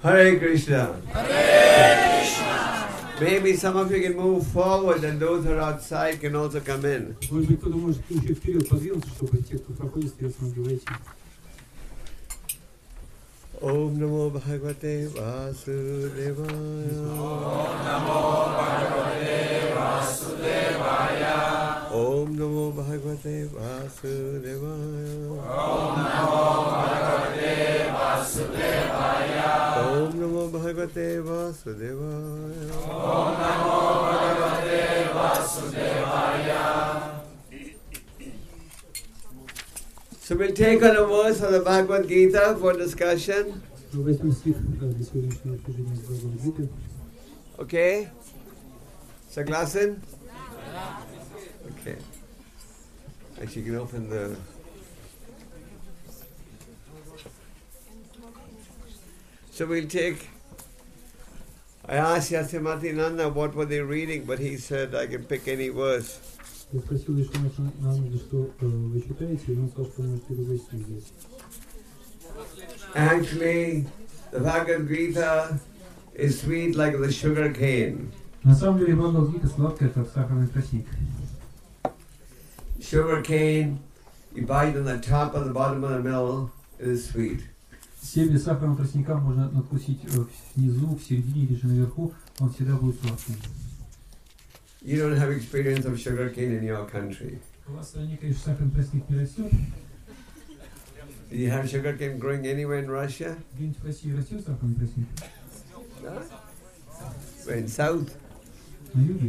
Hare Krishna. Maybe some of you can move forward and those who are outside can also come in. Может быть, кто-то может еще вперед подвинуться, чтобы те, кто проходит, соответственно, могли войти. Om Namo Bhagavate Vasudevaya. Om Namo Bhagavate Vasudevaya. Om Namo Bhagavate Vasudevaya. Om Namo Bhagavate Vasudevaya. Om Namo Bhagavate Vasudevaya. Om Namo Bhagavate Vasudevaya. So we'll take on a verse of the Bhagavad Gita for discussion. Возьмем стих для сегодняшнего обсуждения с Бхагавад-гиты. Okay? Saglasan? Okay. Actually, you can open the... So we'll take... I asked Yasimati Nanda what were they reading, but he said I can pick any verse. Я спросил Вишванатха Нанду, что вы читаете, и он сказал, что можете любой стих взять. Actually, the Bhagavad Gita is sweet like the sugar cane. На самом деле Бхагавад-гита сладкая, как сахарный тростник. Sugar cane, you bite on the top and the bottom of the middle, it is sweet. Семя сахарного тростника можно надкусить внизу, в середине или же наверху, он всегда будет сладким. You don't have experience of sugar cane in your country. У вас в стране, конечно, сахарный тростник не растет. Do you have sugar cane growing anywhere in Russia? Где-нибудь в России растет сахарный тростник? No? We're in South. На юге?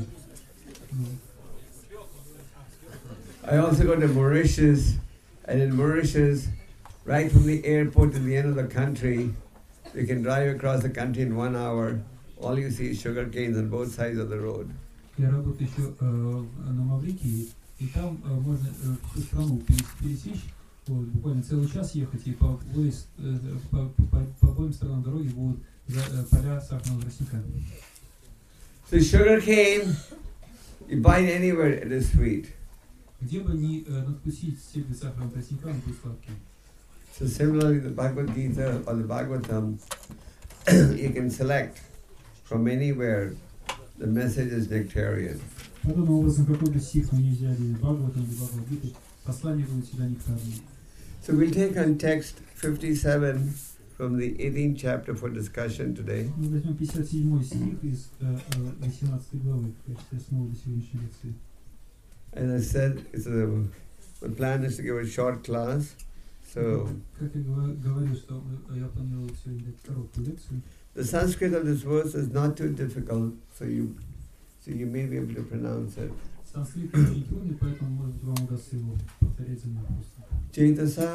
I also go to Mauritius, and in Mauritius, right from the airport to the end of the country, you can drive across the country in 1 hour. All you see is sugar canes on both sides of the road. Я работаю еще на Маврикии, и там можно всю страну пересечь, вот, буквально целый час ехать, и по обоим сторонам дороги будут поля сахарного тростника. So sugar cane, you bite anywhere, it is sweet. Где бы ни надкусить семя сахарного тростника, он будет сладким. So similarly, the Bhagavad Gita or the Bhagavatam, you can select from anywhere. The message is nectarian. Подобным образом, какой бы стих мы ни взяли из Бхагаватам или Бхагавад-гиты, послание будет всегда нектарное. So we'll take on text 57 from the 18th chapter for discussion today. Мы возьмем 57 стих из 18 главы в качестве основы для сегодняшней лекции. As I said, the plan is to give a short class. So Как я говорил, что я планировал сегодня дать короткую лекцию. the Sanskrit of this verse is not too difficult, so you may be able to pronounce it. Санскрит очень трудный, поэтому, может быть, вам удастся его повторять за мной просто. Cetasa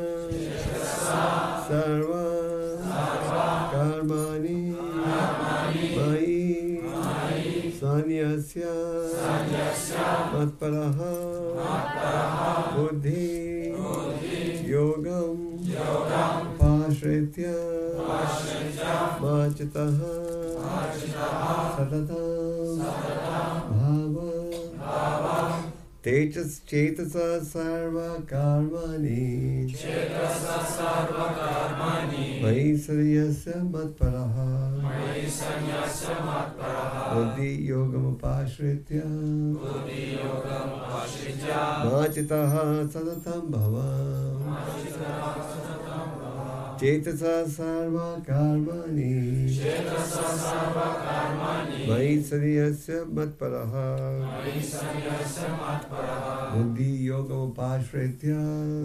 sarva karmani mai sanyasya matparaha buddhi yogam pashritya machitaha sadatam bhava Cetasa sarva karmani Mai saryasya matparaha Buddhi yogam upashritya Machitaha sadatam bhava Cetasa sarva karmani Mai saryasya matparaha Buddhi yogam upashritya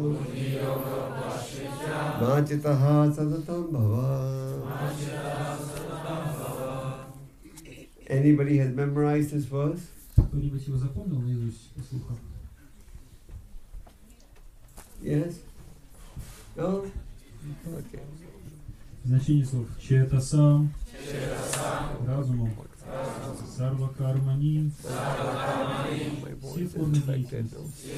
Machitaha sadatam bhava. Anybody has memorized this verse? Кто-нибудь его запомнил наизусть по слухам? Yes? No? Okay. Значение слов. Четасам, разумом, сарва кармани, все формы деятельности,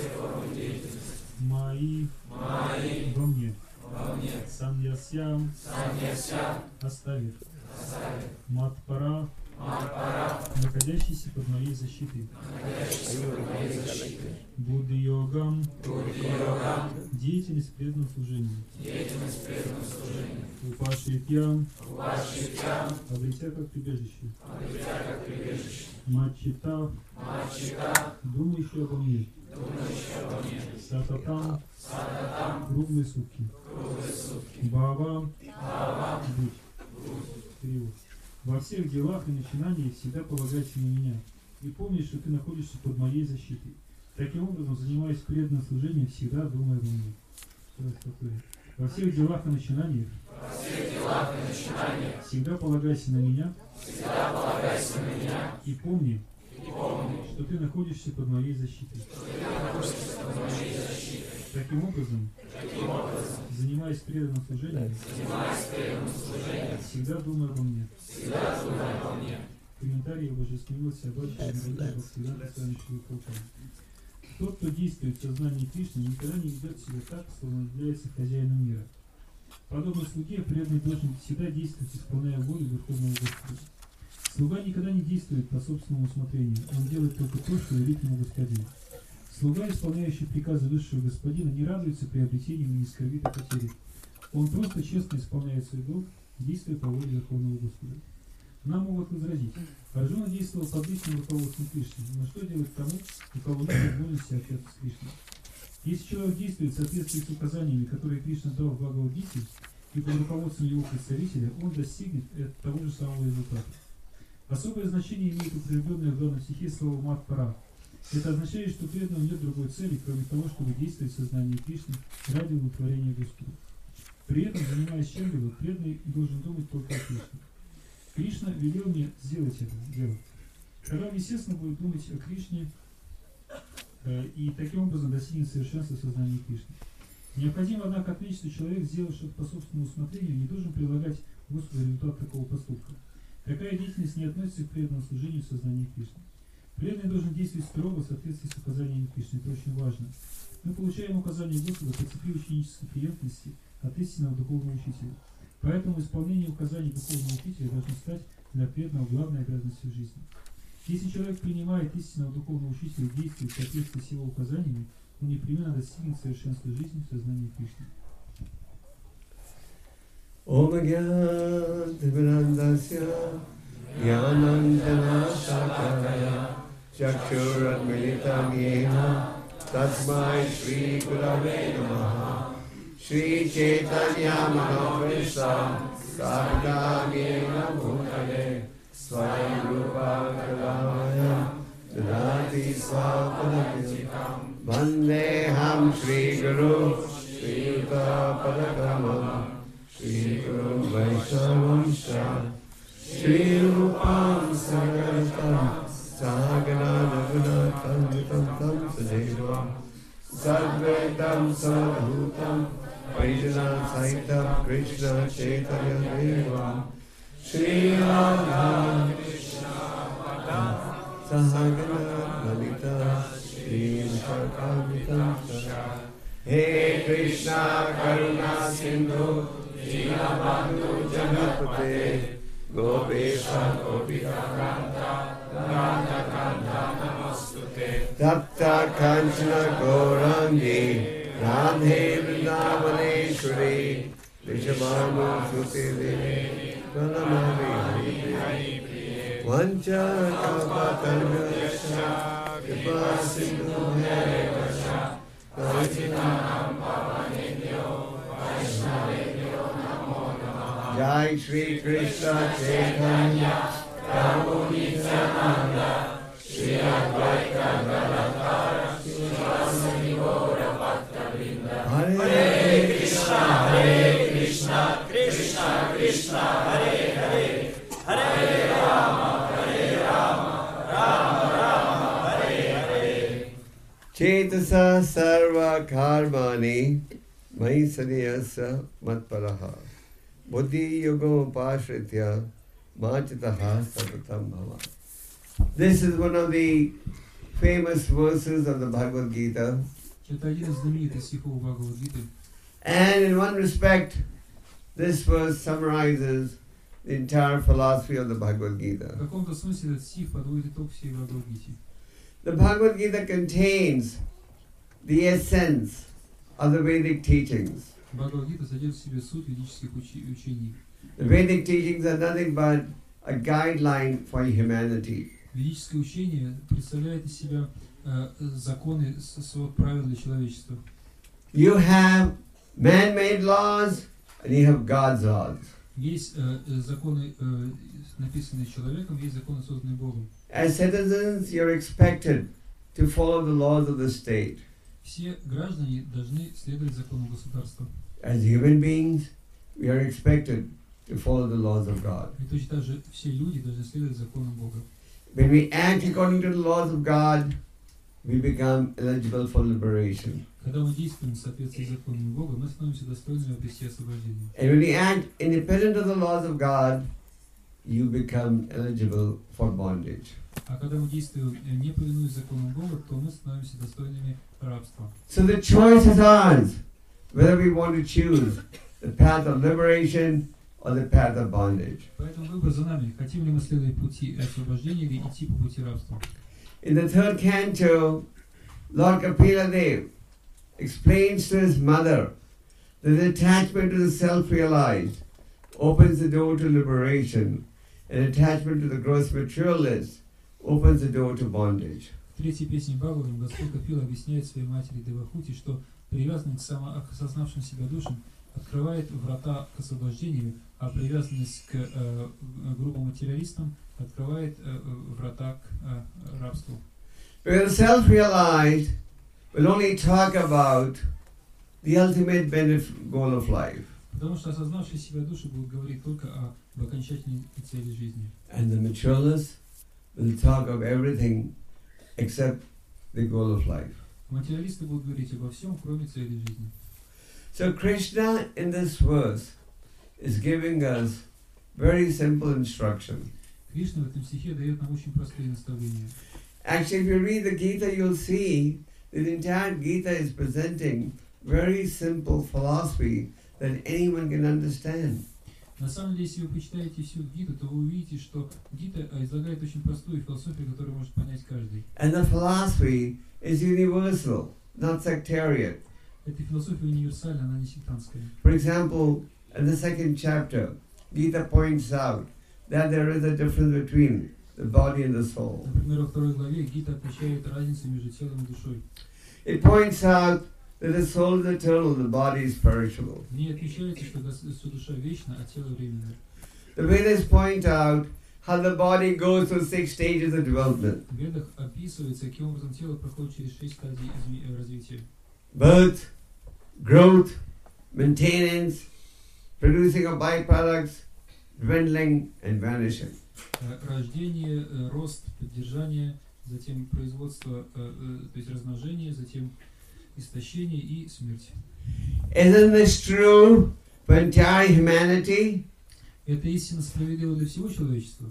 мои, во мне, саньясям, оставив, матпара, находящийся под моей защитой. Будди-йогам, деятельность преданного служения. Упашитьям, обретя как прибежище. Маччита, думающий обо мне. Сататам, круглые сутки. Бхава, будь. Перевод. Во всех делах и начинаниях всегда полагайся на меня. И помни, что ты находишься под моей защитой. Таким образом, занимаясь преданным служением, всегда думай обо мне. Во всех делах и начинаниях всегда полагайся на меня. И помни, что ты находишься под моей защитой. Таким образом, занимаясь преданным служением, всегда думай обо мне. Комментарии обожествился Тот, кто действует в сознании Кришны, никогда не ведет себя так, словно является хозяином мира. Подобно слуге, преданный должен всегда действовать, исполняя волю Верховного Господа. Слуга никогда не действует по собственному усмотрению, он делает только то, что велит ему господин. Слуга, исполняющий приказы высшего господина, не радуется приобретению и не скорбит о потере. Он просто честно исполняет свой долг, действуя по воле Верховного Господа. Нам могут возразить: Арджуна действовал под личным руководством Кришны, но что делать тому, у кого нет возможности общаться с Кришной? Если человек действует в соответствии с указаниями, которые Кришна дал в Бхагавад-гите, и под руководством его представителя, он достигнет того же самого результата. Особое значение имеет употребленное в данном стихе слово «мат-пара». Это означает, что преданному нет другой цели, кроме того, чтобы действовать в сознании Кришны ради удовлетворения Господа. При этом, занимаясь чем-либо, преданный должен думать только о Кришне. Кришна велел мне сделать это дело. Тогда он, естественно, будет думать о Кришне и таким образом достигнет совершенства сознания Кришны. Необходимо, однако, отметить, что человек, сделав что-то по собственному усмотрению, не должен прилагать Господу результат такого поступка. Такая деятельность не относится к преданному служению в сознании Кришны. Преданный должен действовать строго в соответствии с указаниями Кришны. Это очень важно. Мы получаем указания Господа по цепи ученической преемственности от истинного духовного учителя. Поэтому исполнение указаний духовного учителя должно стать для преданного главной обязанностью в жизни. Если человек принимает истинного духовного учителя и действует в соответствии с его указаниями, он непременно достигнет совершенства жизни в сознании Кришны. Om Gyan Divinandasya Gyanandana Shakaya Chakshurat Militam Yena Tasmai Shri Gurave Namaha Shri Chaitanya Manokrishna Sargam Yena Bhutale Swayam Rupa Kalamaya Dhanati Svapadakam Vandeham Shri Guru Shri Yuta Padakramam Shri Guru Vaishnavamsha Shri Rupam Sagartam Sagana Naganatam Vitam Tam Sadeva Sadvetam Sadhutam Vaijana Saitam Krishna Chaitanya Deva Shri Radha Krishna Sahagana Lalita Shri Vishakamitam Shah He Krishna Karuna Sindhu Dinabandhu Janapate Gopesha Gopika Kanta Radha Kanta Namostute Tapta Kanchana Gaurangi Radhe Vrindavaneshwari Vishabhanu Sute Devi Pranamami Hari Priye Vancha Kapatargasha Kripa Sindhu Herevasha Vajitanam Pavanebhyo Vaishnavebhyo Namo Namaha Jai Shri Krishna Chaitanya Prabhu Nityananda Shri Advaita Gadadhara Shivasani Gaura Bhaktavrinda Hare Krishna Krishna Krishna Hare Hare Hare Rama Rama Rama Hare Hare Chetasa Sarva Karmani Mai Sadhyasa Matparaha Buddhi Yoga Upashritya Machitaha Satatam Bhava. This is one of the famous verses of the Bhagavad Gita. Это один из знаменитых стихов Бхагавад-гиты. And in one respect, this verse summarizes the entire philosophy of the Bhagavad В Gita. каком-то смысле этот стих подводит итог всей Бхагавад-гите. The Bhagavad Gita contains the essence of the Vedic teachings. Бхагавад-гита содержит в себе суть ведических учений. The Vedic teachings are nothing but a guideline for humanity. Ведическое учение представляет из себя законы, свод правил для человечества. You have man-made laws and you have God's laws. Есть законы, написанные человеком, есть законы, созданные Богом. As citizens, you're expected to follow the laws of the state. Все граждане должны следовать законам государства. As human beings, we are expected to follow the laws of God. И точно так же все люди должны следовать законам Бога. When we act according to the laws of God, we become eligible for liberation. Когда мы действуем в соответствии с законами Бога, мы становимся достойными обрести освобождение. And when we act independent of the laws of God, you become eligible for bondage. А когда мы действуем, не повинуясь законам Бога, то мы становимся достойными рабства. So the choice is ours, whether we want to choose the path of liberation or the path of bondage. Поэтому выбор за нами. Хотим ли мы следовать пути освобождения или идти по пути рабства? In the third canto, Lord Kapila Dev explains to his mother that the attachment to the self-realized opens the door to liberation, and attachment to the gross materialist opens the door to bondage. В третьей песне Бхагаватам Господь Капила объясняет своей матери Девахути, что привязанность к самоосознавшим себя душам открывает врата к освобождению, а привязанность к грубым материалистам открывает врата к рабству. Because the self-realized will only talk about the ultimate benefit goal of life. Потому что осознавшие себя души будут говорить только об окончательной цели жизни. And the materialists will talk of everything except the goal of life. Материалисты будут говорить обо всем, кроме цели жизни. So Krishna in this verse is giving us very simple instruction. Кришна в этом стихе дает нам очень простые наставления. Actually, if you read the Gita, you'll see that the entire Gita is presenting very simple philosophy that anyone can understand. На самом деле, если вы почитаете всю Гиту, то вы увидите, что Гита излагает очень простую философию, которую может понять каждый. And the philosophy is universal, not sectarian. Эта философия универсальна, она не сектантская. For example, in the second chapter, Gita points out that there is a difference between the body and the soul. Например, во второй главе Гита отмечает разницу между телом и душой. It points out that the soul is eternal, the body is perishable. В ней отмечается, что душа вечна, а тело временно. The Vedas point out how the body goes through 6 stages of development. В Ведах описывается, каким образом тело проходит через 6 стадий развития. Birth, growth, maintenance, producing of byproducts, dwindling and vanishing. Рождение, рост, поддержание, затем производство, то есть размножение, затем истощение и смерть. Isn't this true for entire humanity? Это истина справедлива для всего человечества?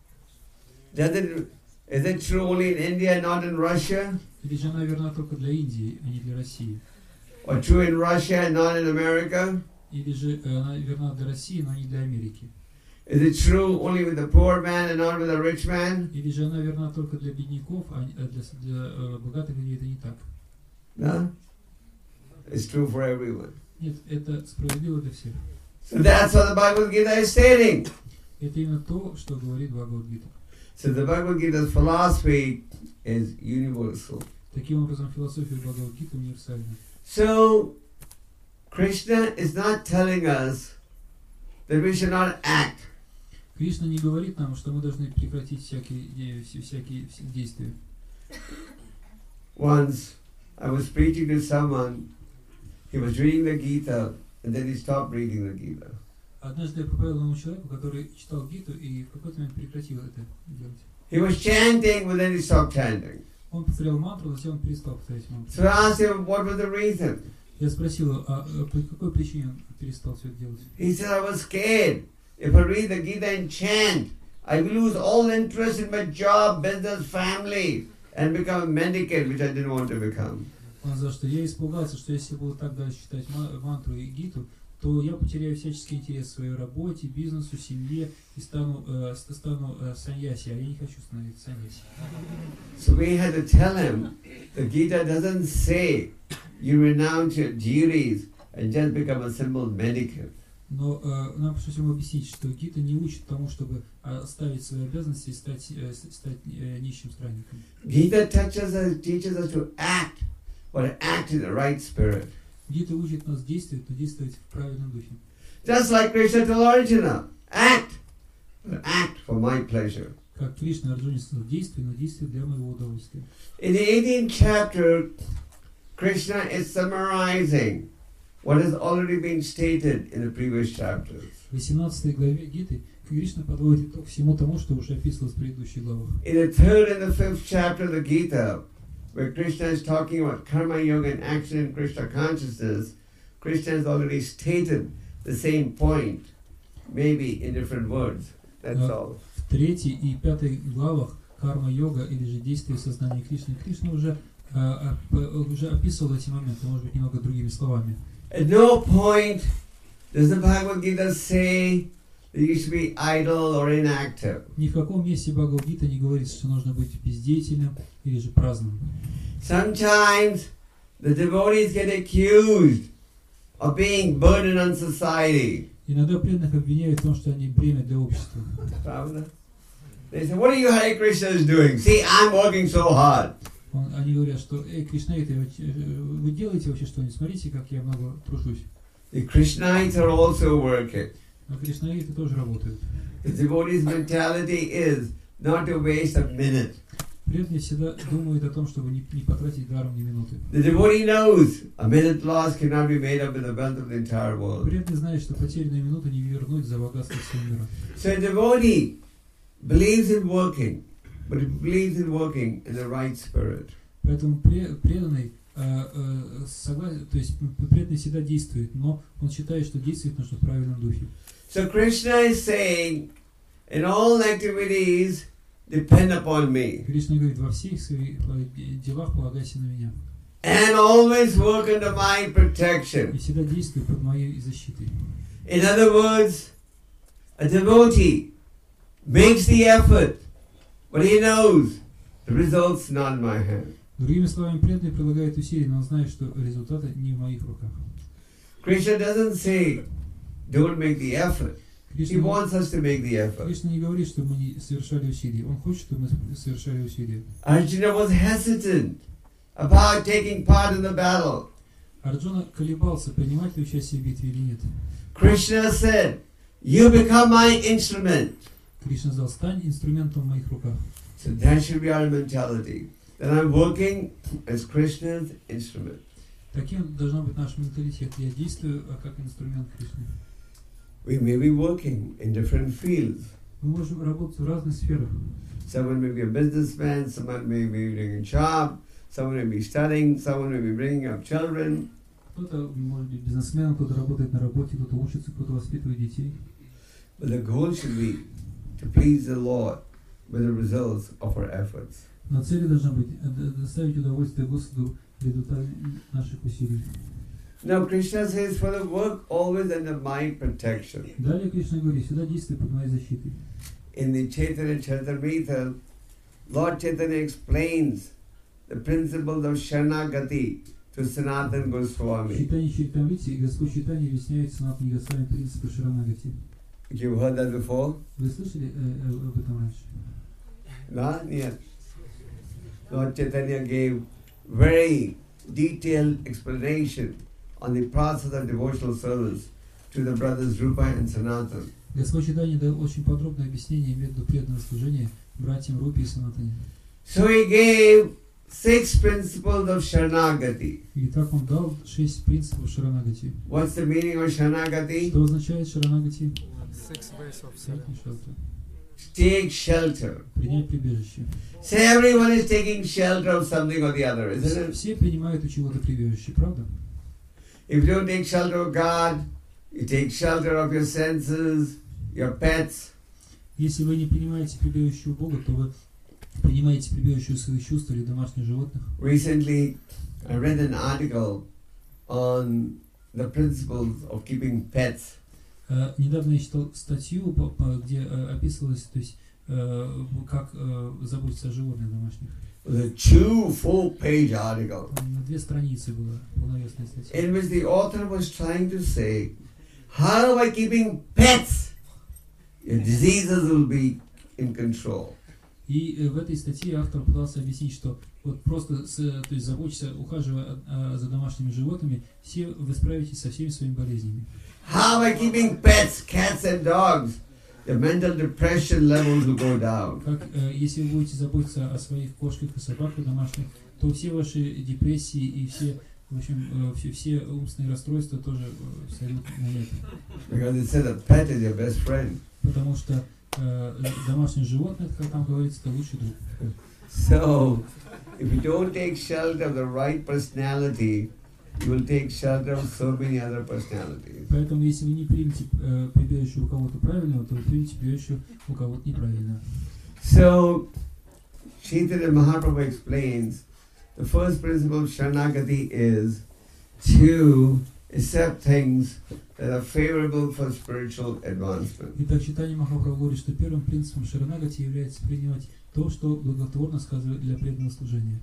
Is it true only in India, not in Russia? Или же она верна только для Индии, а не для России? Or true in Russia and not in America? Или же она верна для России, но не для Америки? Is it true only with the poor man and not with the rich man? Или же она верна только для бедняков, а для богатых людей это не так? No? It's true for everyone. Нет, это справедливо для всех. So that's what the Bhagavad Gita is stating. Это именно то, что говорит Бхагавад-гита. So the Bhagavad Gita's philosophy is universal. Таким образом, философия Бхагавад-гиты универсальна. So Krishna is not telling us that we should not act. Кришна не говорит нам, что мы должны прекратить всякие действия. Once I was preaching to someone, he was reading the Gita and then he stopped reading the Gita. Однажды я проповедовал одному человеку, который читал Гиту и в какой-то момент прекратил это делать. He was chanting, but then he stopped chanting. Он повторял мантру, затем он перестал повторять мантру. So I asked him what was the reason. Я спросил его, а по какой причине он перестал все это делать? He said, I was scared. If I read the Gita and chant, I will lose all interest in my job, business, family, and become a mendicant, which I didn't want to become. Он сказал, что я испугался, что если буду так дальше читать мантру и Гиту, то я потеряю всяческий интерес к своей работе, бизнесу, семье и стану саньяси, а я не хочу становиться саньяси. So we had to tell him, the Gita doesn't say you renounce your duties and just become a simple mendicant. Но нам пришлось ему объяснить, что Гита не учит тому, чтобы оставить свои обязанности и стать нищим странником. Gita teaches us to act, but act in the right spirit. Гита учит нас действовать, но действовать в правильном духе. Just like Krishna told Arjuna, act, but act for my pleasure. Как Кришна Арджуне сказал, действуй, но действуй для моего удовольствия. In the 18th chapter, Krishna is summarizing what has already been stated in the previous chapters. В 18 главе Гиты Кришна подводит итог всему тому, что уже описывалось в предыдущих главах. In the 3rd and the 5th chapter of the Gita, where Krishna is talking about karma yoga and action in Krishna consciousness, Krishna has already stated the same point, maybe in different words. That's all. В 3 и 5 главах карма-йога или же действие сознания Кришны, Кришна уже описывал эти моменты, может быть, немного другими словами. At no point does the Bhagavad Gita say that you should be idle or inactive. Ни в каком месте Бхагавад-гита не говорится, что нужно быть бездеятельным или же праздным. Sometimes the devotees get accused of being burden on society. Иногда преданных обвиняют в том, что они бремя для общества. They say, what are you Hare Krishna is doing? See, I'm working so hard. Они говорят, что Кришнаиты, вы делаете вообще что-нибудь? Смотрите, как я много тружусь. The Krishnaites are also working. А Кришнаиты тоже работают. The devotees' mentality is not to waste a minute. Преданные всегда думают о том, чтобы не потратить даром ни минуты. The devotee knows a minute lost cannot be made up with the wealth of the entire world. Преданные знают, что потерянную минуту не вернуть за богатство всего мира. So a devotee believes in working, but he believes in working in the right spirit. Поэтому преданный то есть преданный всегда действует, но он считает, что действовать нужно в правильном духе. So Krishna is saying, in all activities, depend upon me. Кришна говорит, во всех своих делах полагайся на меня. And always work under my protection. И всегда действуй под моей защитой. In other words, a devotee makes the effort, but he knows the result's not in my hand. Другими словами, преданный прилагает усилия, но он знает, что результаты не в моих руках. Krishna doesn't say, don't make the effort. He wants us to make the effort. Кришна не говорит, что мы не совершали усилия. Он хочет, чтобы мы совершали усилия. Arjuna was hesitant about taking part in the battle. Арджуна колебался, принимать ли участие в битве или нет. Krishna said, you become my instrument. Кришна сказал, стань инструментом в моих руках. So that should be our mentality. That I'm working as Krishna's instrument. Таким должен быть наш менталитет. Я действую как инструмент Кришны. We may be working in different fields. Мы можем работать в разных сферах. Someone may be a businessman, someone may be doing a job, someone may be studying, someone may be bringing up children. Кто-то может быть бизнесменом, кто-то работает на работе, кто-то учится, кто-то воспитывает детей. But the goal should be to please the Lord with the results of our efforts. Но цель должна быть доставить удовольствие Господу результат наших усилий. Now Krishna says, for the work always under my protection. Далее Кришна говорит, всегда действуй под моей защитой. In the Chaitanya Charitamrita, Lord Chaitanya explains the principles of Sharanagati to Sanatana В Goswami. Чайтанье Чаритамрите Господь Чайтанья объясняет Санатане Госвами принципы Шаранагати. You've heard that before? Вы слышали об этом раньше? Not yet. Lord Chaitanya gave very detailed explanation on the process of devotional service to the brothers Rupa and Sanatana. Господь Чайтанья дал очень подробное объяснение методу преданного служения братьям Рупе и Санатане. So he gave 6 principles of Sharanagati. И так он дал 6 принципов Шаранагати. What's the meaning of Sharanagati? Что означает Шаранагати? 6 ways of surrender. Take shelter. Принять прибежище. So everyone is taking shelter of something or the other, isn't it? Все принимают у чего-то прибежище, правда? If you don't take shelter of God, you take shelter of your senses, your pets. Если вы не принимаете прибежище у Бога, то вы принимаете прибежище у своих чувств или домашних животных. Recently, I read an article on the principles of keeping pets. Недавно я читал статью, где описывалось, то есть, как заботиться о животных домашних. It was a 2 full-page article 2 страницы было, полновесная статья. in which the author was trying to say, how by keeping pets, your diseases will be in control. И в этой статье автор пытался объяснить, что вот просто то есть заботиться, ухаживая за домашними животными, все вы справитесь со всеми своими болезнями. How by keeping pets, cats and dogs, the mental depression levels will go down. Как если вы будете заботиться о своих кошках и собаках домашних, то все ваши депрессии и все, в общем, все умственные расстройства тоже сойдут на нет. Because it said a pet is your best friend. Потому что домашнее животное, как там говорится, это лучший друг. So, if you don't take shelter of the right personality, you will take shelter of so many other personalities. Поэтому, если вы не примете прибежище у кого-то правильного, то вы примете прибежище у кого-то неправильного. So, Chaitanya Mahaprabhu explains, the first principle of Sharanagati is to accept things that are favorable for spiritual advancement. Итак, Чайтанья Махапрабху говорит, что первым принципом Шаранагати является принимать то, что благотворно сказывает для преданного служения.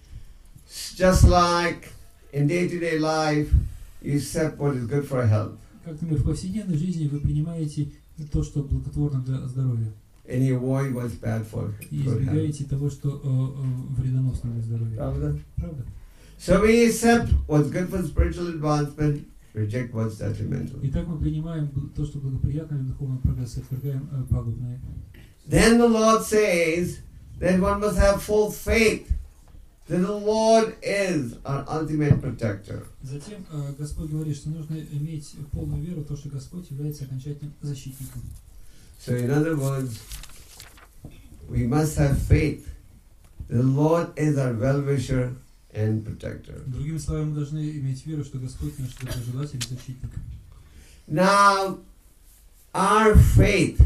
Just like in day-to-day life, you accept what is good for health. Как, например, в повседневной жизни вы принимаете то, что благотворно для здоровья. And you avoid what's bad for И health. избегаете того, что вредоносно для здоровья. Правда? Правда? So we accept what's good for spiritual advancement, reject what's detrimental. Итак, мы принимаем то, что благоприятно для духовного прогресса, отвергаем пагубное. Then the Lord says that one must have full faith that the Lord is our ultimate protector. Затем Господь говорит, что нужно иметь полную веру в то, что Господь является окончательным защитником. So in other words, we must have faith that the Lord is our well-wisher and protector. Другими словами, мы должны иметь веру, что Господь наш доброжелатель и защитник. Now, our faith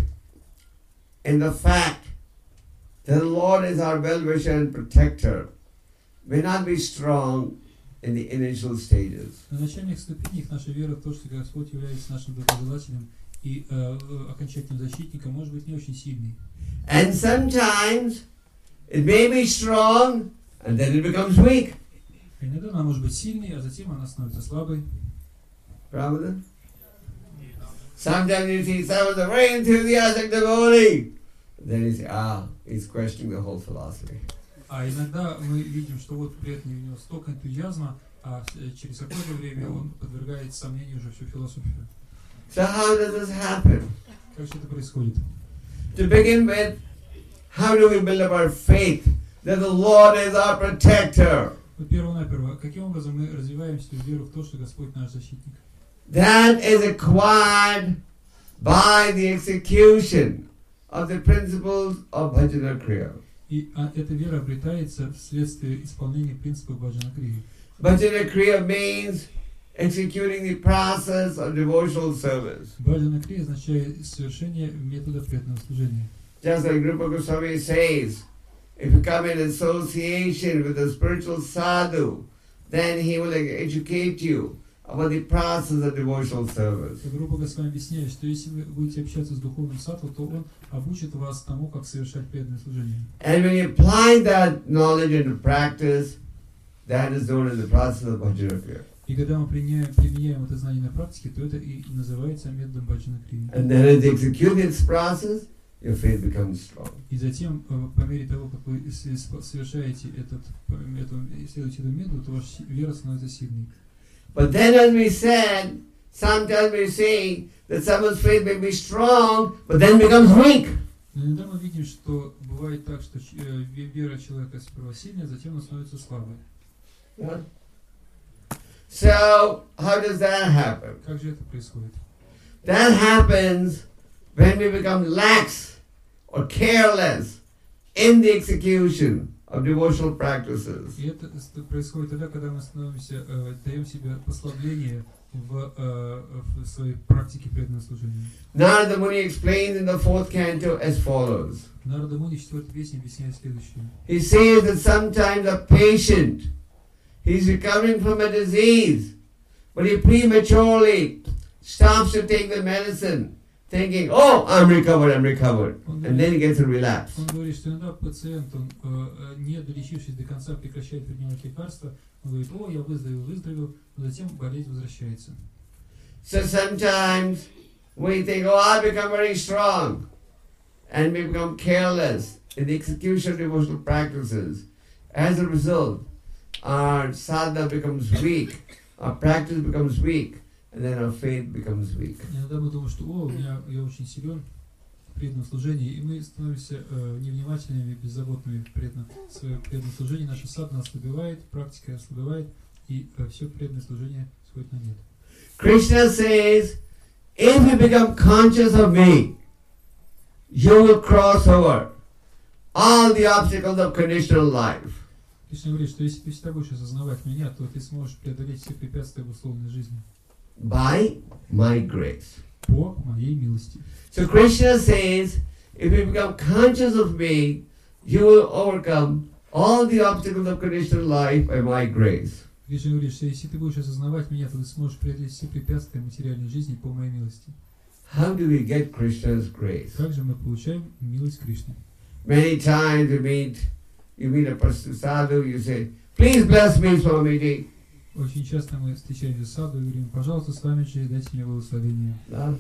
in the fact that the Lord is our well-wisher and protector may not be strong in the initial stages. На начальных ступенях наша вера в то, что Господь является нашим доброжелателем и окончательным защитником, может быть не очень сильной. And sometimes it may be strong and then it becomes weak. Иногда она может быть сильной, а затем она становится слабой. Brahmana? Sometimes you see someone's a very enthusiastic devotee. Then you say, he's questioning the whole philosophy. А иногда мы видим, что вот при этом у него столько энтузиазма, а через какое-то время он подвергает сомнению уже всю философию. So how does this happen? Как же это происходит? To begin with, how do we build up our faith that the Lord is our protector? Перво-наперво, каким образом мы развиваем свою веру в то, что Господь наш защитник? That is acquired by the execution of the principles of Bhajana Kriya. И эта вера обретается вследствие исполнения принципов Баджана Крии. Bhajana Kriya means executing the process of devotional service. Баджана Крия означает совершение метода преданного служения. Just like Rupa Goswami says, if you come in association with a spiritual sadhu, then he will educate you about the process of devotional service. Как Рупа Госвами объясняет, что если вы будете общаться с духовным садху, то он обучит вас тому, как совершать преданное служение. And when you apply that knowledge into practice, that is known as the process of Bhajana Kriya. И когда мы применяем это знание на практике, то это и называется методом Баджана Крии. And then as you execute this process, your faith becomes strong. И затем, по мере того, как вы совершаете исследуете эту методу, то ваша вера становится сильной. But then, as we said, sometimes we see that someone's faith may be strong, but then becomes weak. Но иногда мы видим, что бывает так, что вера человека сперва сильная, затем она становится слабой. Yeah. So, how does that happen? Как же это происходит? That happens when we become lax or careless in the execution of devotional practices. И это происходит тогда, когда мы становимся, даем себе послабление в своей практике преданного служения. Narada Muni explains in the 4th canto as follows. Нарада Муни в 4-й песне объясняет следующее. He says that sometimes a patient, he's recovering from a disease, But he prematurely stops to take the medicine, thinking, oh, I'm recovered. And then he gets a relapse. Он говорит, что иногда пациент, он, не долечившись до конца, прекращает принимать лекарства, он говорит, о, я выздоровел, но затем болезнь возвращается. So sometimes we think, oh, I'll become very strong. And we become careless in the execution of devotional practices. As a result, our sadhana becomes weak, our practice becomes weak, and then our faith becomes weak. Иногда мы думаем, что я очень силен в преданном служении, и мы становимся невнимательными, беззаботными в своем преданном служении. Наша садхана ослабевает, практика ослабевает, и все преданное служение сходит на нет. Krishna says, if you become conscious of me, you will cross over all the obstacles of conditional life. Кришна говорит, что если ты всегда будешь осознавать меня, то ты сможешь преодолеть все препятствия в условной жизни. By my grace. По моей милости. So Krishna says, if you become conscious of me, you will overcome all the obstacles of conditional life by my grace. Кришна говорит, что если ты будешь осознавать меня, то ты сможешь преодолеть все препятствия материальной жизни по моей милости. How do we get Krishna's grace? Как же мы получаем милость Кришны? Many times you meet a person, sadhu, you say, please bless me, Swamiji. Очень часто мы встречаемся с саду и говорим, пожалуйста, Свамиджи, дайте мне благословение.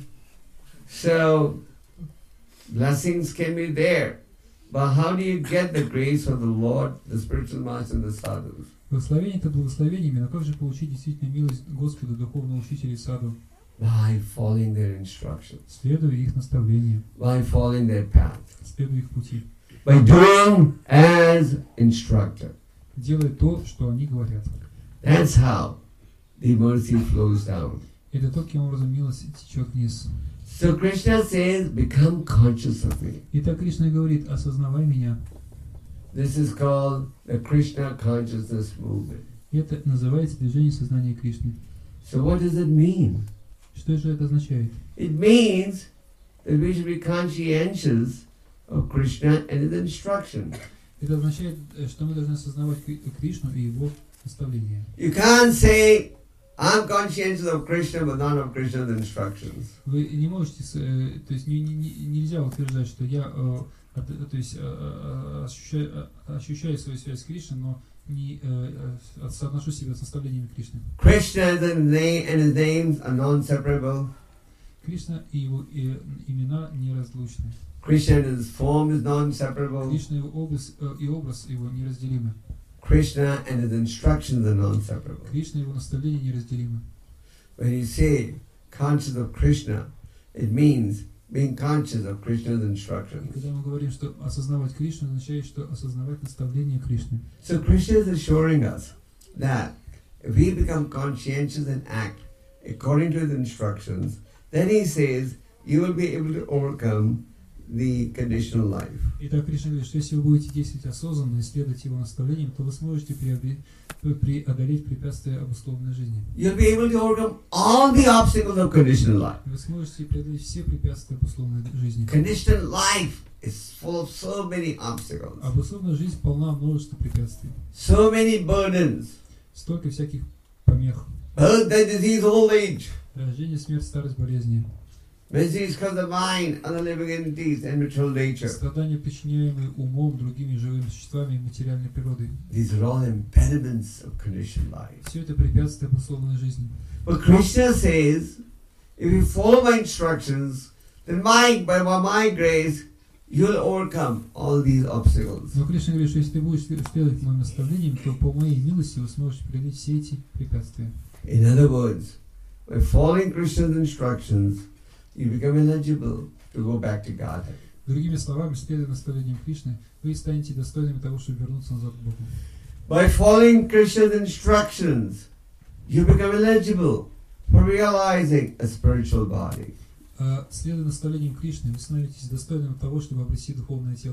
So, blessings can be there. But how do you get the grace of the Lord, the spiritual master, and the sadhus? Благословение это благословениями, но как же получить действительно милость Господа, духовного учителя и саду? By following their instructions. Следуя их наставлениям. By following their path. Следуя их пути. By doing as instructed. Делая то, что они говорят. That's how the mercy flows down. Это таким образом милость течет вниз. So Krishna says, become conscious of me. Итак, Кришна говорит, осознавай меня. This is called the Krishna consciousness movement. Это называется движение сознания Кришны. So what does it mean? Что же это означает? It means that we should be conscientious of Krishna and his instructions. Это означает, что мы должны осознавать Кришну и его наставления. You can't say, I'm conscientious of Krishna but not of Krishna's instructions. Вы не можете, то есть нельзя утверждать, что я то есть, ощущаю свою связь с Кришной, но не соотношу себя с наставлениями Кришны. Krishna and his names are non-separable. Кришна и его имена неразлучны. Krishna and his form is non-separable. Кришна и образ его неразделимы. Krishna and his instructions are non-separable. Кришна и его наставления неразделимы. When you say conscious of Krishna, it means being conscious of Krishna's И instructions. когда мы говорим, что осознавать Кришну, означает, что осознавать наставления Кришны. So Krishna is assuring us that if we become conscientious and act according to his instructions, then he says you will be able to overcome the conditional life. Итак, Кришна говорит, что если вы будете действовать осознанно и следовать его наставлениям, то вы сможете преодолеть препятствия обусловленной жизни. You'll be able to overcome all the obstacles of conditional life. Вы сможете преодолеть все препятствия обусловленной жизни. Conditional life is full of so many obstacles, Обусловленная жизнь полна множества препятствий. so many burdens. Столько всяких помех. Birth, death, disease, old age. Рождение, смерть, старость, болезни. Disease because of mind, other living entities, and material nature. Страдания, причиняемые умом, другими живыми существами и материальной природой. These are all impediments of conditional life. Все это препятствия обусловленной жизни. But Krishna says, if you follow my instructions, then by my grace, you'll overcome all these obstacles. Но Кришна говорит, что если ты будешь следовать моим наставлениям, то по моей милости вы сможете преодолеть все эти препятствия. In other words, by following Krishna's instructions, you become eligible to go back to Godhead. Другими словами, следуя наставлениям Кришны, вы станете достойными того, чтобы вернуться назад к Богу. By following Krishna's instructions, you become eligible for realizing a spiritual body. Следуя наставлениям Кришны, вы становитесь достойным того, чтобы обрести духовное тело.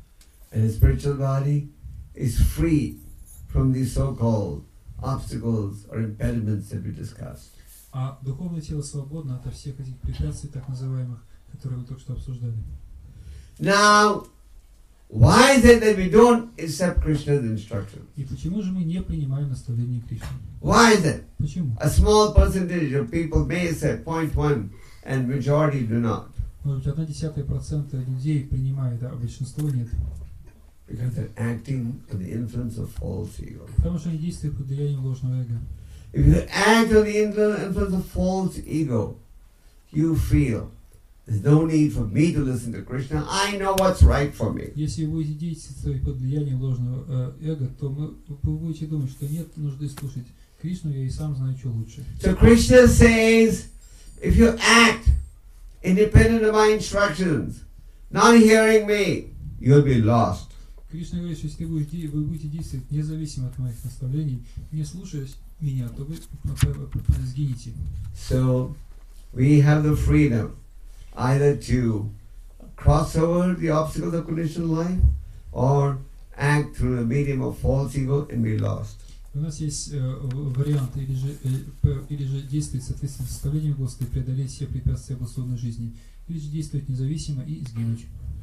And a spiritual body is free from these so-called obstacles or impediments that we discussed. А духовное тело свободно от всех этих препятствий, так называемых, которые вы только что обсуждали. Now, Why is it that we don't accept Krishna's instructions? И почему же мы не принимаем наставления Кришны? Why is it? Почему? A small percentage of people may accept 0.1 and majority do not. Может быть, 0,1% людей принимает, а большинство нет. Because they're acting under the influence of false ego. Потому что они действуют под влиянием ложного эго. If you act under the influence of false ego, you feel there's no need for me to listen to Krishna. I know what's right for me. Если вы будете действовать под влиянием ложного эго, то вы будете думать, что нет нужды слушать Кришну, я и сам знаю, что лучше. So Krishna says, if you act independent of my instructions, not hearing me, you'll be lost. Кришна говорит, что если вы будете действовать независимо от моих наставлений, не слушаясь меня, то вы сгинете. So we have the freedom either to cross over the obstacles of conditioned life or act through the medium of false ego and be lost. У нас есть вариант или же действовать соответственно наставлениям Господа и преодолеть все препятствия обусловленной жизни, или же действовать независимо и сгинуть.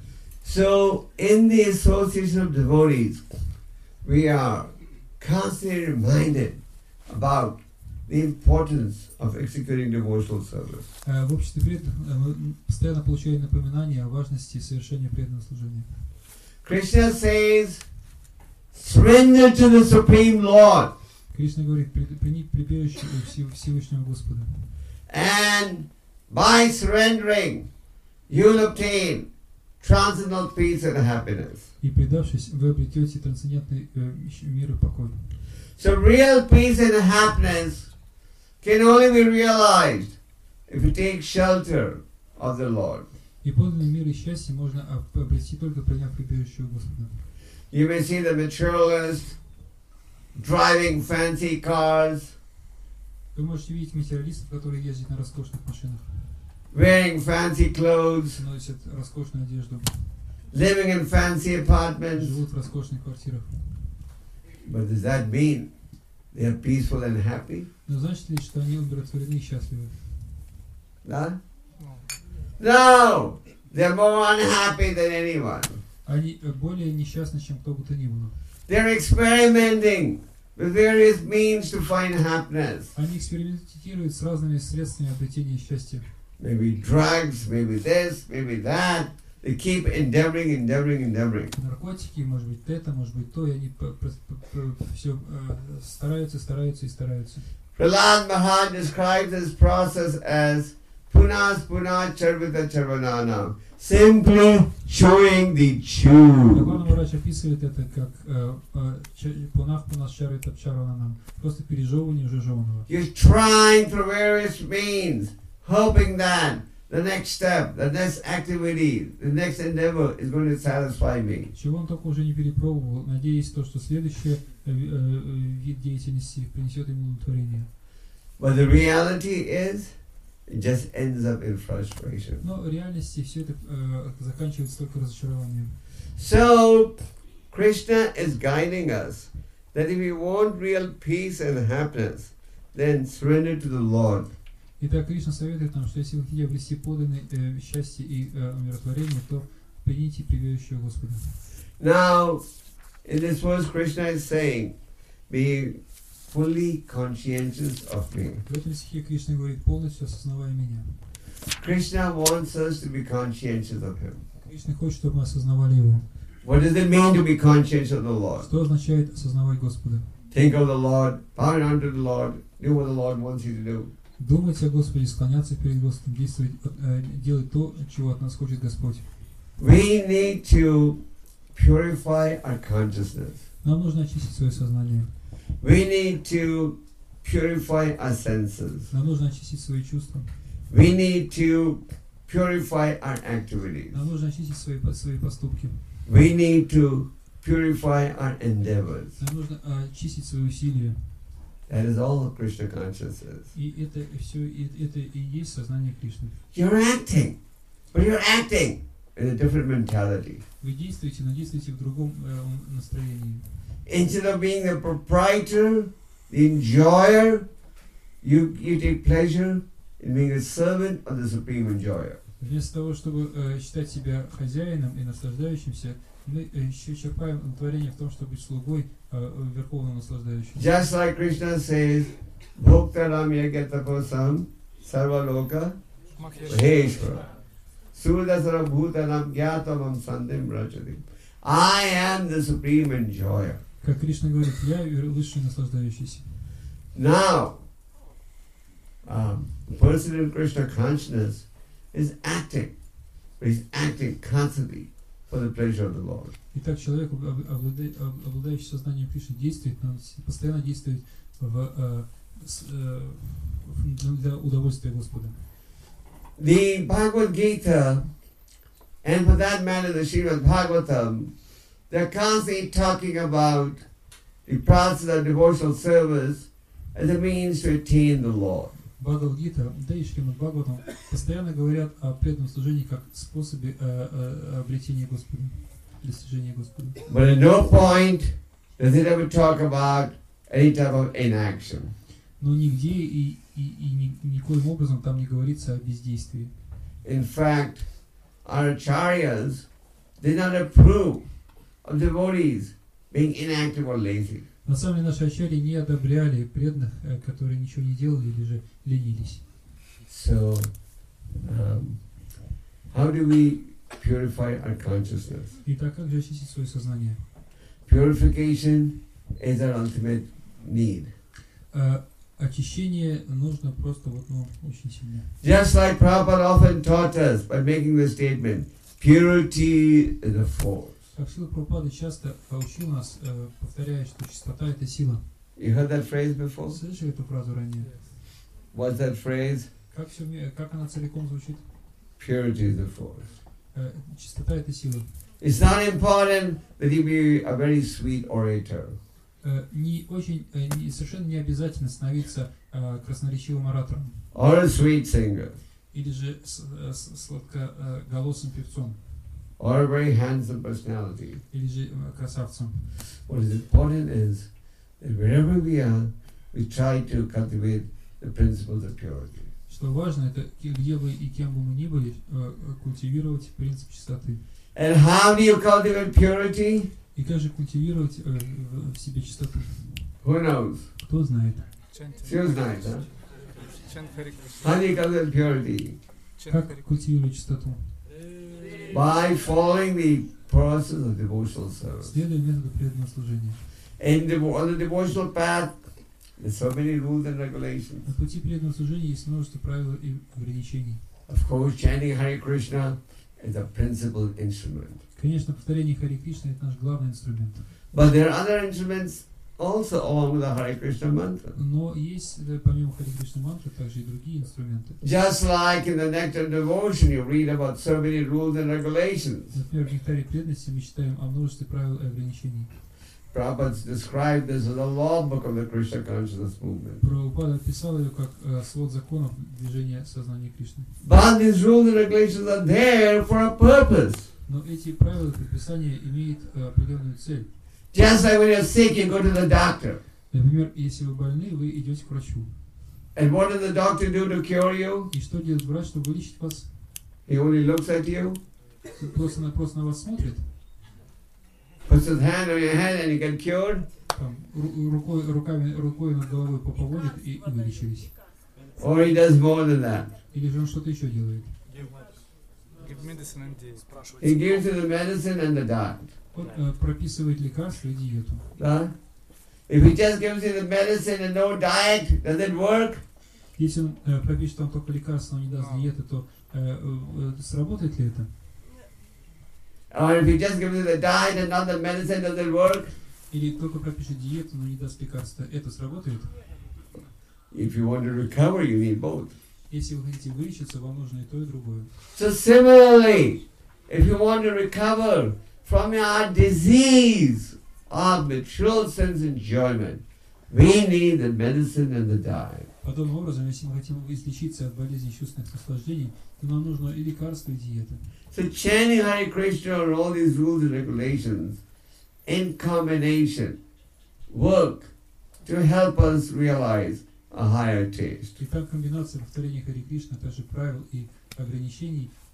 So in the association of devotees, we are constantly reminded about the importance of executing devotional service. В обществе преданных мы постоянно получаем напоминания о важности совершения преданного служения. Krishna says, surrender to the Supreme Lord. Кришна говорит, прими прибежище у Всевышнего Господа. And by surrendering, you'll obtain transcendental peace and happiness. И предавшись, вы обретете трансцендентный мир и покой. So real peace and happiness can only be realized if you take shelter of the Lord. И подлинный мир и счастье можно обрести только приняв прибежище у Господа. You may see the materialist driving fancy cars, Вы можете видеть материалистов, которые ездят на роскошных машинах, wearing fancy clothes, носят роскошную одежду, living in fancy apartments. живут в роскошных квартирах. But does that mean they are peaceful and happy? Но значит ли, что они удовлетворены и счастливы? No? No! They're more unhappy than anyone. Они более несчастны, чем кто бы то ни было. They're experimenting with various means to find happiness. Они экспериментируют с разными средствами обретения счастья. Maybe drugs, maybe this, maybe that. They keep endeavoring. Наркотики, может быть это, может быть то, и они все стараются. Prahlad Maharaj describes this process as punas charvita charvananam, simply chewing the chew. Бхагаван Махарадж описывает это как пунах чарвита чарвананам, просто пережевывание уже жеванного. You're trying through various means, hoping that the next step, the next activity, the next endeavor is going to satisfy me. Чего он только уже не перепробовал, надеясь то, что следующий вид деятельности принесет ему удовлетворение. But the reality is, it just ends up in frustration. Но в реальности все это заканчивается только разочарованием. So, Krishna is guiding us that if we want real peace and happiness, then surrender to the Lord. Итак, Кришна советует нам, что если вы хотите обрести подлинное счастье и умиротворение, то примите прибежище Господа. Now, in this verse, Krishna is saying, be fully conscientious of me. В этом стихе Кришна говорит, полностью осознавая меня. Krishna wants us to be conscientious of Him. Кришна хочет, чтобы мы осознавали Его. What does it mean to be conscious of the Lord? Что означает осознавать Господа? Think of the Lord, bow down to the Lord, do what the Lord wants you to do. Думать о Господе, склоняться перед Господом, действовать, делать то, чего от нас хочет Господь. We need to purify our consciousness. Нам нужно очистить свое сознание. We need to purify our senses. Нам нужно очистить свои чувства. We need to purify our activities. Нам нужно очистить свои поступки. We need to purify our endeavors. Нам нужно очистить свои усилия. That is all Krishna consciousness is. И это все, это и есть сознание Кришны. You're acting, but you're acting in a different mentality. Вы действуете, но действуете в другом настроении. Instead of being the proprietor, the enjoyer, you take pleasure in being a servant of the Supreme Enjoyer. Вместо того, чтобы считать себя хозяином и наслаждающимся, мы черпаем удовлетворение в том, чтобы быть слугой верховного наслаждающегося. Just like Krishna says, Bhoktaram yagataposam sarvaloka maheshwara sudasara bhutanam gyatamam sandim brajati. I am the supreme enjoyer. Как Кришна говорит, я высший наслаждающийся. Now, the person in Krishna consciousness is acting, but he's acting constantly for the pleasure of the Lord. Итак, человек, обладающий сознанием Кришны, действует, но постоянно действует для удовольствия Господа. The Bhagavad Gita, and for that matter the Srimad Bhagavatam, they're constantly talking about the process of devotional service as a means to attain the Lord. Бхагавад-гита, да и Шримад Бхагаватам постоянно говорят о преданном служении как способе обретения Господа, достижения Господа. But at no point does it ever talk about any type of inaction. Но нигде и никоим образом там не говорится о бездействии. In fact, our acharyas did not approve of devotees being inactive or lazy. На самом деле наши ачарьи не одобряли преданных, которые ничего не делали или же ленились. So, how do we purify our consciousness? Итак, как же очистить свое сознание? Purification is our ultimate need. Очищение нужно просто очень сильно. Just like Prabhupada often taught us by making the statement, purity is a force. Как Шрила Прабхупада часто учил нас, повторяя, что чистота — это сила. You heard that phrase before? Слышали эту фразу ранее? What's that phrase? Как она целиком звучит? Purity is a force. Чистота — это сила. It's not important that you be a very sweet orator. Совершенно не обязательно становиться красноречивым оратором. Or a sweet singer. Или же сладкоголосым певцом. Or a very handsome personality. Или же красавцем. What is important is that wherever we are, we try to cultivate the principles of purity. Что важно, это где бы и кем бы мы ни были, культивировать принцип чистоты. And how do you cultivate purity? И как же культивировать в себе чистоту? Who knows? Кто знает? Few nights, huh? How do you cultivate purity? Как культивировать чистоту? By following the process of devotional service. Следуя методу преданного служения. On the devotional path, there's so many rules and regulations. На пути преданного служения есть множество правил и ограничений. Of course, chanting Hare Krishna is a principal instrument. Конечно, повторение Харе Кришны — это наш главный инструмент. But there are other instruments also along with the Hare Krishna mantra. Но есть, помимо Харе Кришны мантры, также и другие инструменты. Just like in the Nectar Devotion, you read about so many rules and regulations. Например, в Нектаре преданности мы читаем о множестве правил и ограничений. Prabhupada described this as a law book of the Krishna consciousness movement. Прабхупада описал ее как свод законов движения сознания Кришны. But these rules and regulations are there for a purpose. Но эти правила и предписания имеют определенную цель. Just like when you're sick, you go to the doctor. Например, если вы больны, вы идете к врачу. And what does the doctor do to cure you? И что делает врач, чтобы вылечить вас? He only looks at you, Просто на вас смотрит, puts his hand on your head and you get cured. там, рукой над головой поводит и вылечились. Or he does more than that. Или же он что-то еще делает. He gives you the medicine and the diet. Он прописывает лекарства и диету. If he just gives you the medicine and no diet, does it work? Если он пропишет вам только лекарства, но не даст диеты, то сработает ли это? Or if he just gives you the diet and not the medicine, does it work? Или только пропишет диету, но не даст лекарства, это сработает? If you want to recover, you need both. Если вы хотите вылечиться, вам нужно и то, и другое. So similarly, if you want to recover from your disease of material sense enjoyment, we need the medicine and the diet. Подобным образом, если мы хотим излечиться от болезни чувственных наслаждений, то нам нужно и лекарства, и диета. So chanting Hare Krishna and all these rules and regulations in combination work to help us realize a higher taste. И так комбинация повторения Харе Кришны, а также правил и ограничений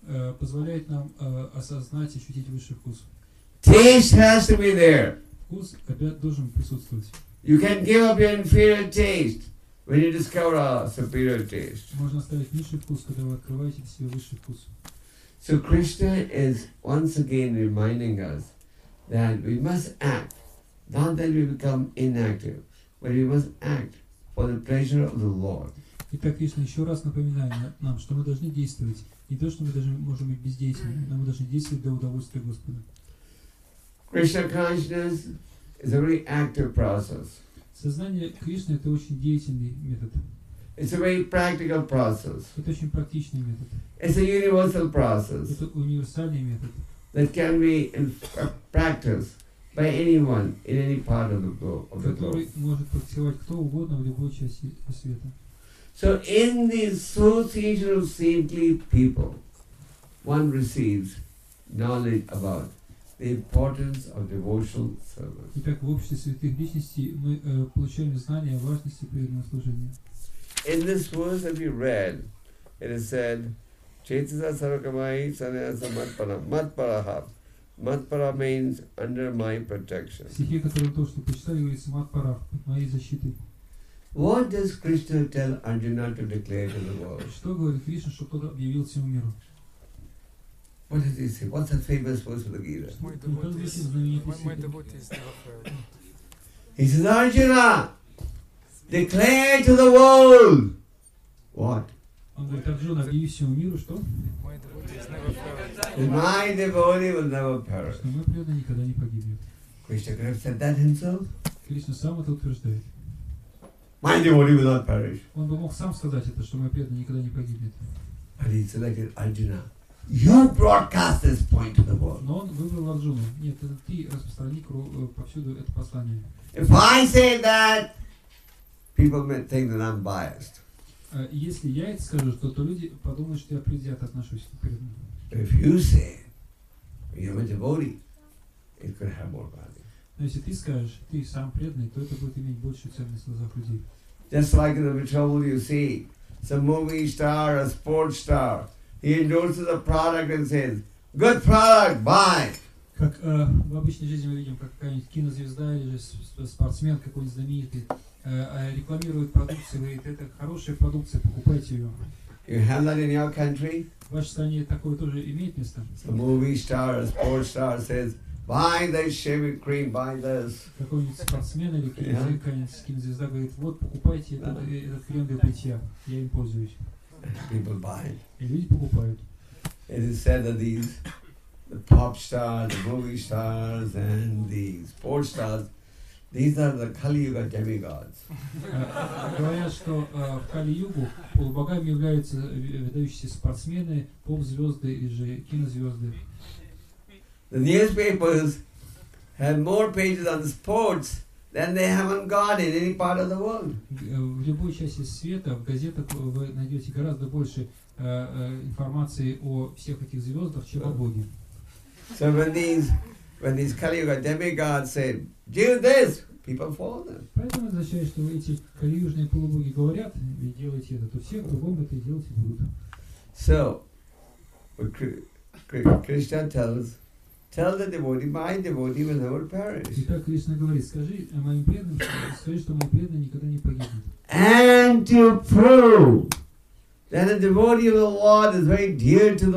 позволяет нам осознать и ощутить высший вкус. Taste has to be there. Вкус опять должен присутствовать. You can give up your inferior taste when you discover a superior taste. Можно оставить низший вкус, когда вы открываете для себя высший вкус. So Krishna is once again reminding us that we must act, not that we become inactive, but we must act for the pleasure of the Lord. Итак, Кришна еще раз напоминает нам, что мы должны действовать. Не то, что мы даже можем быть бездейственными, но мы должны действовать для удовольствия Господа. Krishna consciousness is a very active process. Сознание Кришны — это очень деятельный метод. It's a very practical process. Это очень практичный метод. It's a universal process Это универсальный метод, that can be practiced by anyone in any part of the globe. который может практиковать кто угодно в любой части света. So in the association of saintly people, one receives knowledge about the importance of devotional service. Итак, в обществе святых личностей мы получаем знания о важности преданного служения. In this verse that we read, it is said, Chetasa Sarvakamai Sannyasa Matpara. Matparaha. Matpara means under my protection. В стихе, который мы только что прочитали, говорится «Матпара» под моей защитой. What does Krishna tell Arjuna to declare to the world? Что говорит Кришна, что тот объявил всему миру? What does he say? What's the famous verse of the Gita? My Как devotees, звучит знаменитый my стих? devotees never fail. He says, Arjuna, declare to the world. What? Он говорит: Арджуна, объяви всему миру, что? My devotees never fail. That my devotee will never perish. Что мой преданный никогда не погибнет. Krishna could have said that himself. Кришна сам это утверждает. My devotee will not perish. Он бы мог сам сказать это, что мой преданный никогда не погибнет. But he selected Arjuna. You broadcast this point to the world. Но он выбрал Арджуну. Нет, это ты распространи повсюду это послание. If I say that, people may think that I'm biased. Если я это скажу, то люди подумают, что я предвзято отношусь к преданным. But if you say, you're a devotee, it could have more value. Но если ты скажешь, ты сам преданный, то это будет иметь большую ценность в глазах людей. Just like in the Betrothal you see, some movie star, a sports star, he endorses a product and says, good product, buy. Как в обычной жизни мы видим, как какая-нибудь кинозвезда или же спортсмен какой-нибудь знаменитый рекламирует продукцию, говорит, это хорошая продукция, покупайте ее. You have that in your country? В вашей стране такое тоже имеет место? Some movie star, a sports star says, buy this shaving cream, buy this. Какой-нибудь спортсмен или какая-нибудь кинозвезда говорит, вот покупайте этот крем для бритья, я им пользуюсь. People buy it. И люди покупают. It is said that the pop stars, the movie stars, and the sports stars, these are the Kali Yuga demigods. Говорят, что в Кали-югу полубогами являются выдающиеся спортсмены, поп-звезды или же кинозвезды. The newspapers have more pages on sports than they have on God in any part of the world. В любой части света, в газетах вы найдете гораздо больше информации о всех этих звездах, чем о Боге. So when these Kali Yuga demigods say, do this, people follow them. Поэтому это означает, что эти калиюжные полубоги говорят, и делайте это, то все кругом это и делать и будут. So, Krishna tell the devotee, my devotee will never perish. Итак, Кришна говорит, скажи моим преданным, скажи, что мои преданные никогда не погибнут. And to prove that a devotee of the Lord is very dear to the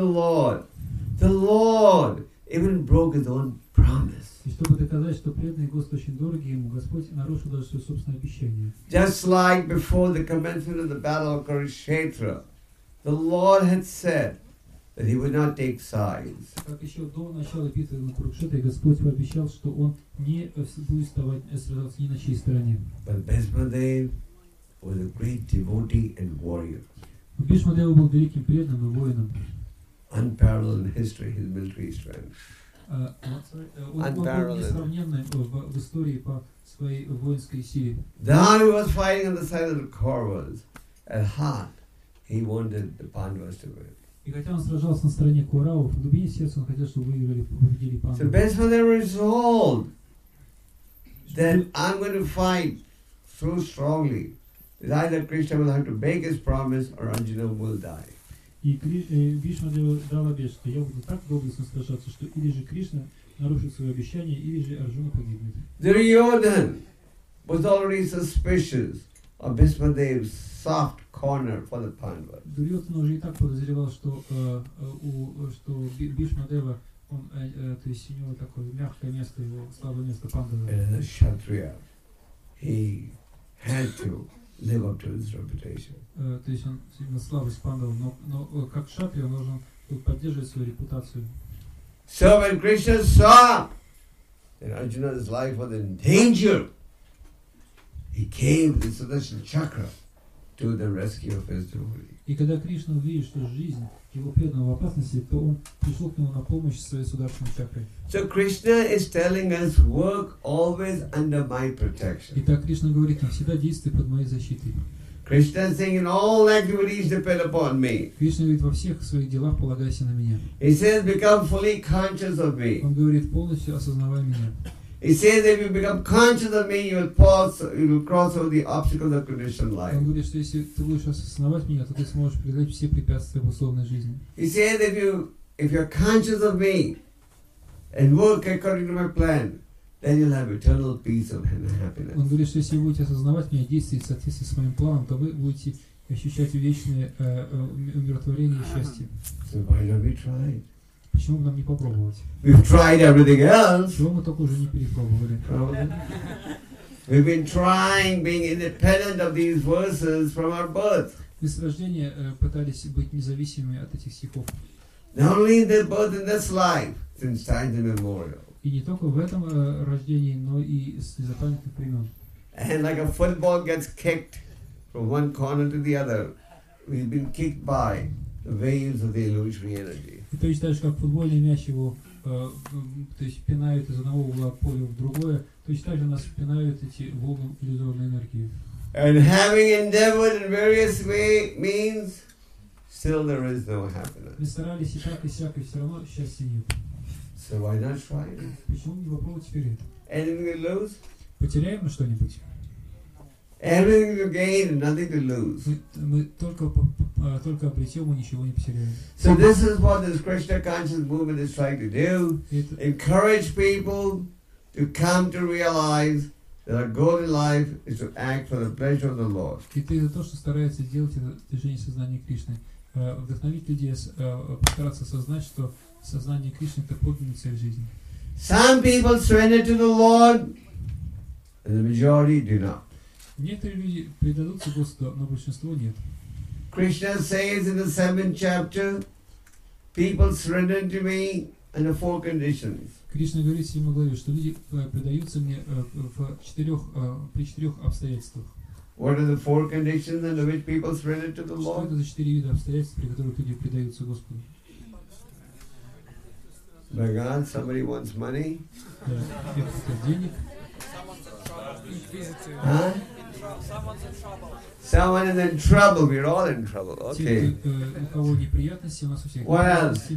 Lord even broke his own promise. И чтобы доказать, что преданные Господу очень дороги ему, Господь нарушил даже свое собственное обещание. Just like before the commencement of the battle of Kurukshetra, the Lord had said that he would not take sides. Как еще до начала битвы на Курукшетре Господь пообещал, что Он не будет сражаться ни на чьей стороне. But Bhismadev was a great devotee and warrior. Бхишмадева был великим преданным и воином. Unparalleled in history, his military strength. Он был несравненным в истории по своей воинской силе. Though he was fighting on the side of the Kauravas, at heart he wanted the Pandavas to win. И хотя он сражался на стороне Кауравов, в глубине сердца он хотел, чтобы победили So Пандавы. Bhismadev resolved that I'm going to fight so strongly that either Krishna will have to break his promise or Arjuna will die. И Бхишмадева дал обет, что я буду так доблестно сражаться, что или же Кришна нарушит свое обещание, или же Арджуна погибнет. Duryodhana was already suspicious of Bhismadev's soft corner for the Pandavas. Дурьотан уже и так подозревал, что Бхишмадева, он, то есть у него такое мягкое место, его слабое место Пандавы. And as a Kshatriya, he had to live up to his reputation. То есть он именно слабость Пандавы, но как Кшатрия он должен поддерживать свою репутацию. So when Krishna saw that Arjuna's life was in danger, he came with the Sudarshan Chakra to the rescue of his devotee. И когда Кришна увидел, что жизнь его преданного в опасности, то он пришел к нему на помощь своей Сударшиной чакрой. So Krishna is telling us, work always under my protection. Итак, Кришна говорит нам, всегда действуй под моей защитой. Krishna is saying, in all activities depend upon me. Кришна говорит, во всех своих делах полагайся на меня. He says, become fully conscious of me. Он говорит, полностью осознавай меня. He says, if you become conscious of me, you will cross over the obstacles of conditioned life. Он говорит, что если ты будешь осознавать меня, то ты сможешь преодолеть все препятствия в условной жизни. He says, if you're conscious of me and work according to my plan, then you'll have eternal peace and happiness. Он говорит, что если вы будете осознавать меня, действовать в соответствии с моим планом, то вы будете ощущать вечное умиротворение и счастье. So why don't we try it? Почему бы нам не попробовать? We've tried everything else. Чего мы только уже не перепробовали? We've been trying being independent of these verses from our birth. Мы с рождения пытались быть независимыми от этих стихов. Not only in their birth in this life, since time immemorial. И не только в этом рождении, но и с незапамятных времен. And like a football gets kicked from one corner to the other, we've been kicked by the waves of the illusory energy. И точно так же, как футбольный мяч его то есть пинают из одного угла поля в другое, точно так же нас пинают эти волны иллюзорной энергии. And having endeavored in various means, still there is no happiness. Мы старались и так, и сяк, и все равно счастья нет. So why not try it? Почему не попробовать теперь это? Anything to lose? Потеряем мы что-нибудь? Everything to gain and nothing to lose. Мы только обретем и ничего не потеряем. So this is what this Krishna conscious movement is trying to do. Encourage people to come to realize that our goal in life is to act for the pleasure of the Lord. И это то, что старается сделать это движение сознания Кришны. Вдохновить людей, постараться осознать, что сознание Кришны — это подлинная цель жизни. Some people surrender to the Lord, and the majority do not. Некоторые люди предадутся Господу, но большинство нет. Krishna says in the 7th chapter, people surrender to me under 4 conditions. Кришна говорит в 7 главе, что люди предаются мне при 4 обстоятельствах. What are the 4 conditions under which people surrender to the Что Lord? это за 4 вида обстоятельств, при которых люди предаются Господу? Bhagavan, somebody wants money. Денег. Huh? Someone is in trouble. We're all in trouble. Okay. У кого неприятности, у нас у всех. What else?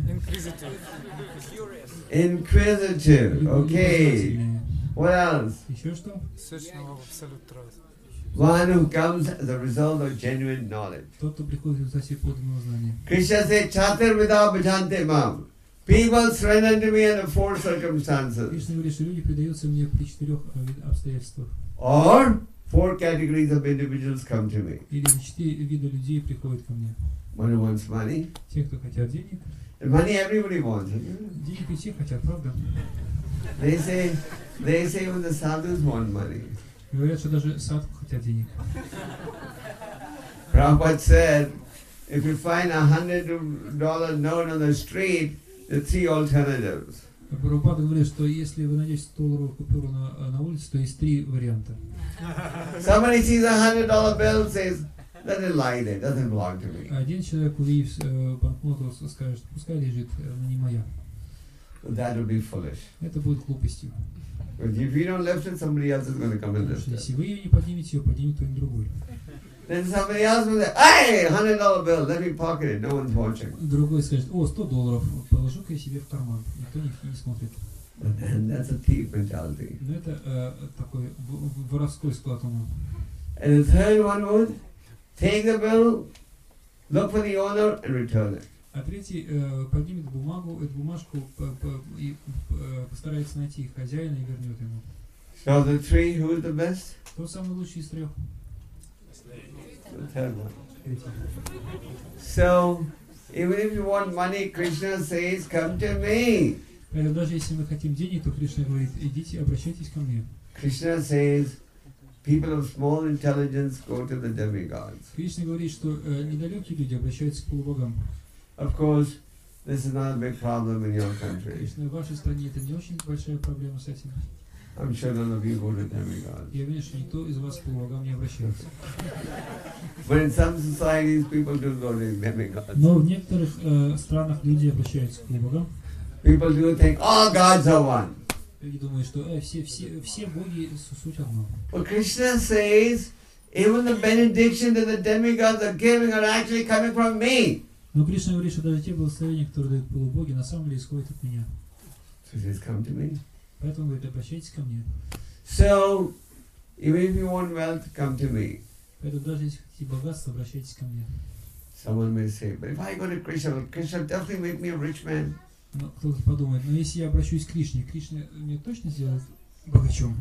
Inquisitive. Okay. What else? Еще что? Searching of absolute truth. One who comes as a result of genuine knowledge. Тот, кто приходит в результате подлинного знания. Krishna said, Chatur vida bhajante mam. People surrender to me under 4 circumstances. Кришна говорит, что люди предаются мне при 4 обстоятельствах. Or 4 categories of individuals come to me. Или 4 вида людей приходят ко мне. One who wants money. Те, кто хотят денег. And money everybody wants. Денег и все хотят, правда? They say when the sadhus want money. Говорят, что даже садху хотят денег. Prabhupada said, if you find $100 note on the street, there are 3 alternatives. Прабхупада говорит, что если вы найдете $100 купюру на улице, то есть 3 варианта. Somebody sees $100 bill and says, doesn't lie there, doesn't belong to me. Один человек, увидев банкноту, скажет, пускай лежит, она не моя. That would be foolish. Это будет глупостью. But if you don't lift it, somebody else is going to come and lift it. Если вы ее не поднимете, ее поднимет кто-нибудь другой. Then somebody else will say, hey, $100 bill, let me pocket it, no one's watching. Другой скажет, о, $100, положу-ка я себе в карман, никто не смотрит. But then that's a thief mentality. Но это такой воровской склад ума. And the third one would take the bill look for the owner and return it. А третий поднимет эту бумажку и постарается найти хозяина и вернет ему. So the three, who is the best? Кто самый лучший из трех? The third one. Третий. So, even if you want money, Krishna says, come to me. Поэтому даже если мы хотим денег, то Кришна говорит, идите, обращайтесь ко мне. Krishna says, people of small intelligence go to the demigods. Кришна говорит, что недалекие люди обращаются к полубогам. Of course, this is not a big problem in your country. Конечно, в вашей стране это не очень большая проблема с этим. I'm sure none of you go to demigods. Я уверен, что никто из вас к полубогам не обращается. But in some societies, people do go to demigods. Но в некоторых странах люди обращаются к полубогам. People do think all gods are one. Люди думают, что все боги суть одно. But Krishna says, even the benediction that the demigods are giving are actually coming from me. Но Кришна говорит, что даже те благословения, которые дают полубоги, на самом деле исходят от меня. So he says, come to me. Поэтому говорит, обращайтесь ко мне. So, even if you want wealth, come to me. Поэтому даже если хотите богатство, обращайтесь ко мне. Someone may say, but if I go to Krishna, will Krishna definitely make me a rich man? Но кто-то подумает, но если я обращусь к Кришне, Кришна мне точно сделает богачом?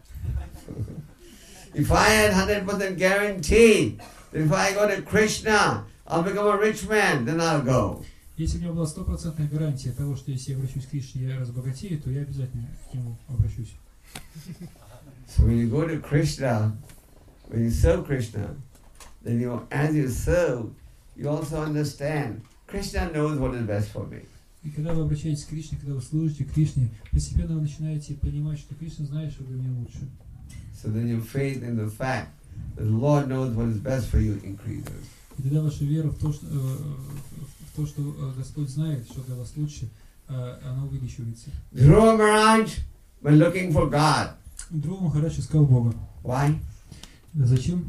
If I had 100% guarantee that if I go to Krishna, I'll become a rich man, then I'll go. Если у меня была стопроцентная гарантия того, что если я обращусь к Кришне, я разбогатею, то я обязательно к нему обращусь. So when you go to Krishna, when you serve Krishna, then you, as you serve, you also understand Krishna knows what is best for me. И когда вы обращаетесь к Кришне, когда вы служите Кришне, постепенно вы начинаете понимать, что Кришна знает, что для меня лучше. So then your faith in the fact that the Lord knows what is best for you increases. И тогда ваша вера в то, что Господь знает, что для вас лучше, она увеличивается. Dhruva Maharaj was looking for God. Dhruva Maharaj искал Бога. Why? Зачем?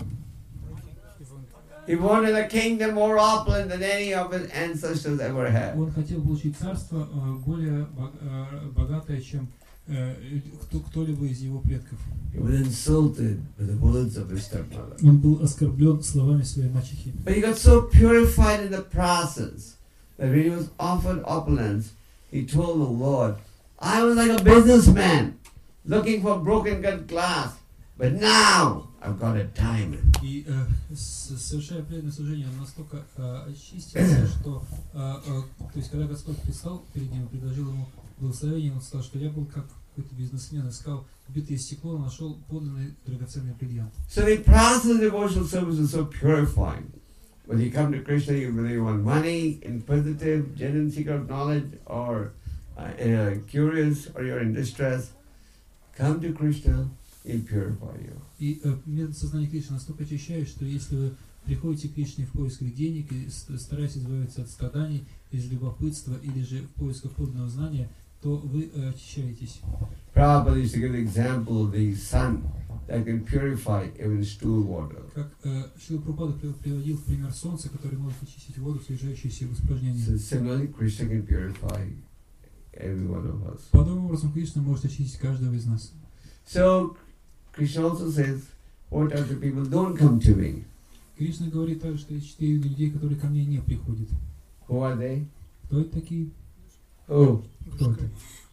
He wanted a kingdom more opulent than any of his ancestors ever had. Он хотел получить царство более богатое, чем кто-либо из его предков. He was insulted by the words of his stepmother. Он был оскорблен словами своей мачехи. But he got so purified in the process that when he was offered opulence, he told the Lord, I was like a businessman looking for broken cut glass, but now I've got a diamond. И совершая преданное служение, он настолько очистился, что, то есть, когда Господь предстал перед ним, предложил ему благословение, он сказал, что я был как какой-то бизнесмен, искал битое стекло, нашел подлинный драгоценный бриллиант. So the process of devotional service is so purifying. When you come to Krishna, whether you want money, inquisitive, genuine seeker of knowledge, or curious, or you're in distress, come to Krishna, he'll purify you. И метод сознания Кришны настолько очищает, что если вы приходите к Кришне в поисках денег и стараетесь избавиться от страданий, из любопытства или же в поисках подлинного знания, то вы очищаетесь. Prabhupada used to give the example of the sun that can purify even stool water. Как Шрила Прабхупада приводил в пример солнца, который может очистить воду, содержащуюся в испражнении. So similarly, Krishna can purify every one of us. Подобным образом Кришна может очистить каждого из нас. So Krishna also says, what types of people don't come to me? Кришна говорит также, что есть 4 вида людей, которые ко мне не приходят. Who are they? Кто это такие? Who? Кто это?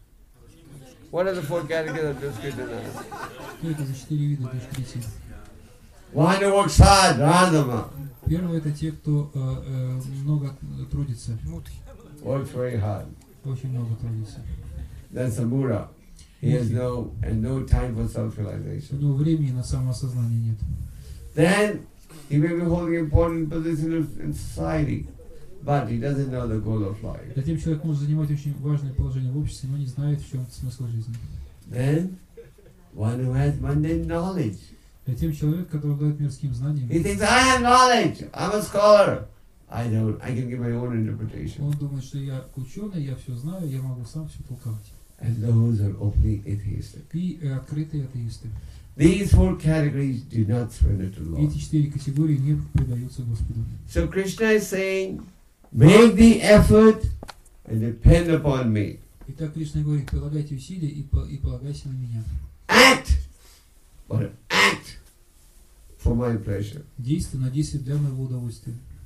What are the 4 categories of Duskritana? Кто это за 4 вида душкрити? One who works hard, Radhama. Первое это те, кто много трудится. Works very hard. Очень много трудится. That's a Mura. He has no time for У self-realization. него времени на самоосознание нет. Then he may be holding important position in society, but he doesn't know the goal of life. Затем человек может занимать очень важное положение в обществе, но не знает, в чем смысл жизни. Then one who has mundane knowledge. Затем человек, который обладает мирским знанием, He thinks, I have knowledge, I'm a scholar. I don't, I can give my own interpretation. он думает, что я ученый, я все знаю, я могу сам все толковать. And those are openly atheistic. И открытые атеисты. These 4 categories do not surrender to Эти Lord. 4 категории не предаются Господу. So Krishna is saying, make the effort and depend upon me. Итак, Кришна говорит, прилагайте усилия и полагайся на меня. Act, but act for my pleasure. Действуй, но действуй для моего удовольствия.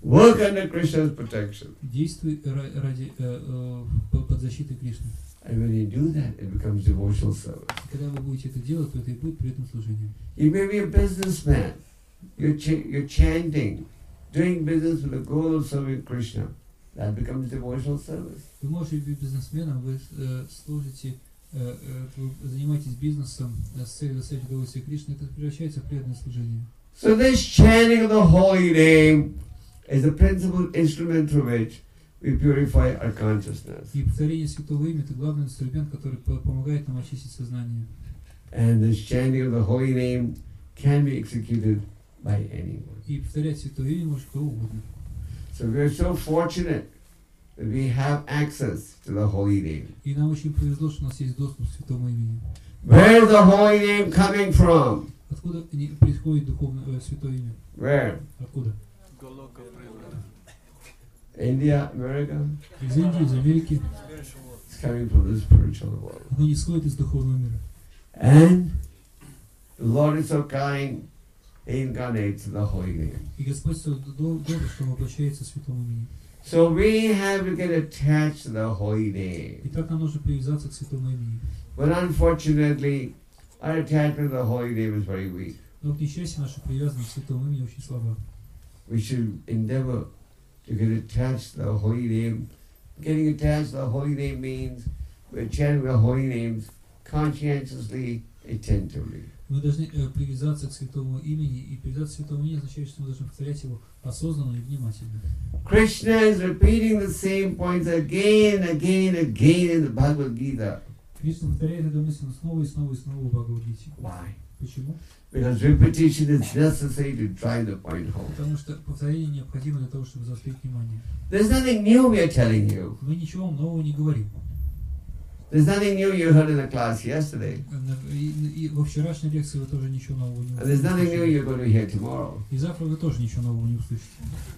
Work under Krishna's protection. Действуй ради под защитой Кришны. And when you do that, it becomes devotional service. И когда вы будете это делать, то это и будет преданным служением. You may be a businessman. You're chanting, doing business with the goal of serving Krishna. That becomes devotional service. Вы можете быть бизнесменом, вы служите, вы занимаетесь бизнесом с целью достичь удовольствия Кришны, это превращается в преданное служение. So this chanting of the holy name is the principal instrument through which we purify our consciousness. И повторение святого имени — это главный инструмент, который помогает нам очистить сознание. And this chanting of the holy name can be executed by anyone. И повторять святое имя может кто угодно. So we are so fortunate that we have access to the holy name. И нам очень повезло, что у нас есть доступ к святому имени. Where is the holy name coming from? Откуда происходит духовное святое имя? Where? Откуда? India, America? Из Индии, из Америки. It's coming from the spiritual world. Оно не исходит из духовного мира. And the Lord is so kind, He incarnates the holy name. И Господь добр, что воплощается в святом имени. So we have to get attached to the holy name. И так нам нужно привязаться к святому имени. But unfortunately, our attachment to the holy name is very weak. Но к несчастью, наша привязанность к святому имени очень слаба. We should endeavor to get attached to the holy name. Getting attached to the holy name means we're chanting the holy names conscientiously, attentively. Мы должны привязаться к святому имени, и привязаться к святому имени означает, что мы должны повторять его осознанно и внимательно. Krishna is repeating the same points again, again, again in the Bhagavad Gita. Кришна повторяет эту мысль снова и снова и снова в Бхагавад-гите. Why? Почему? Because repetition is necessary to drive the point home. Потому что повторение необходимо для того, чтобы заострить внимание. There's nothing new we are telling you. Мы ничего вам нового не говорим. There's nothing new you heard in the class yesterday. И во вчерашней лекции вы тоже ничего нового не And there's nothing new услышите. you're going to hear tomorrow. И завтра вы тоже ничего нового не услышите.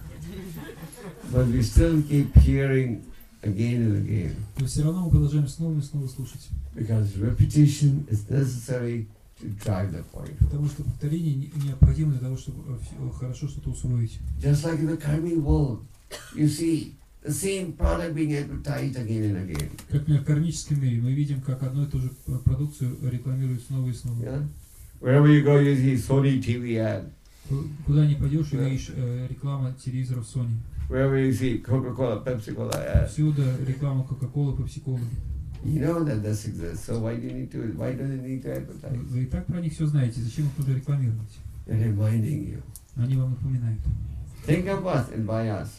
But we still keep hearing again and again. Но все равно мы продолжаем снова и снова слушать. Because repetition is necessary to drive the point. Потому что повторение необходимо для того, чтобы хорошо что-то усвоить. Just like in the karmic world, you see the same product being advertised again and again. Как в кармическом мире мы видим, как одну и ту же продукцию рекламируют снова и снова. Yeah? Wherever you go, you see Sony TV ad. Куда ни пойдешь, видишь реклама телевизоров Sony. Wherever you see Coca-Cola, Pepsi-Cola ad. Всюду реклама Coca-Cola, Pepsi-Cola. You know that this exists, so why do you need to? Why do they need to advertise? Вы и так про них все знаете. Зачем их туда рекламировать? They're reminding you. Они вам напоминают. Think of us and buy us.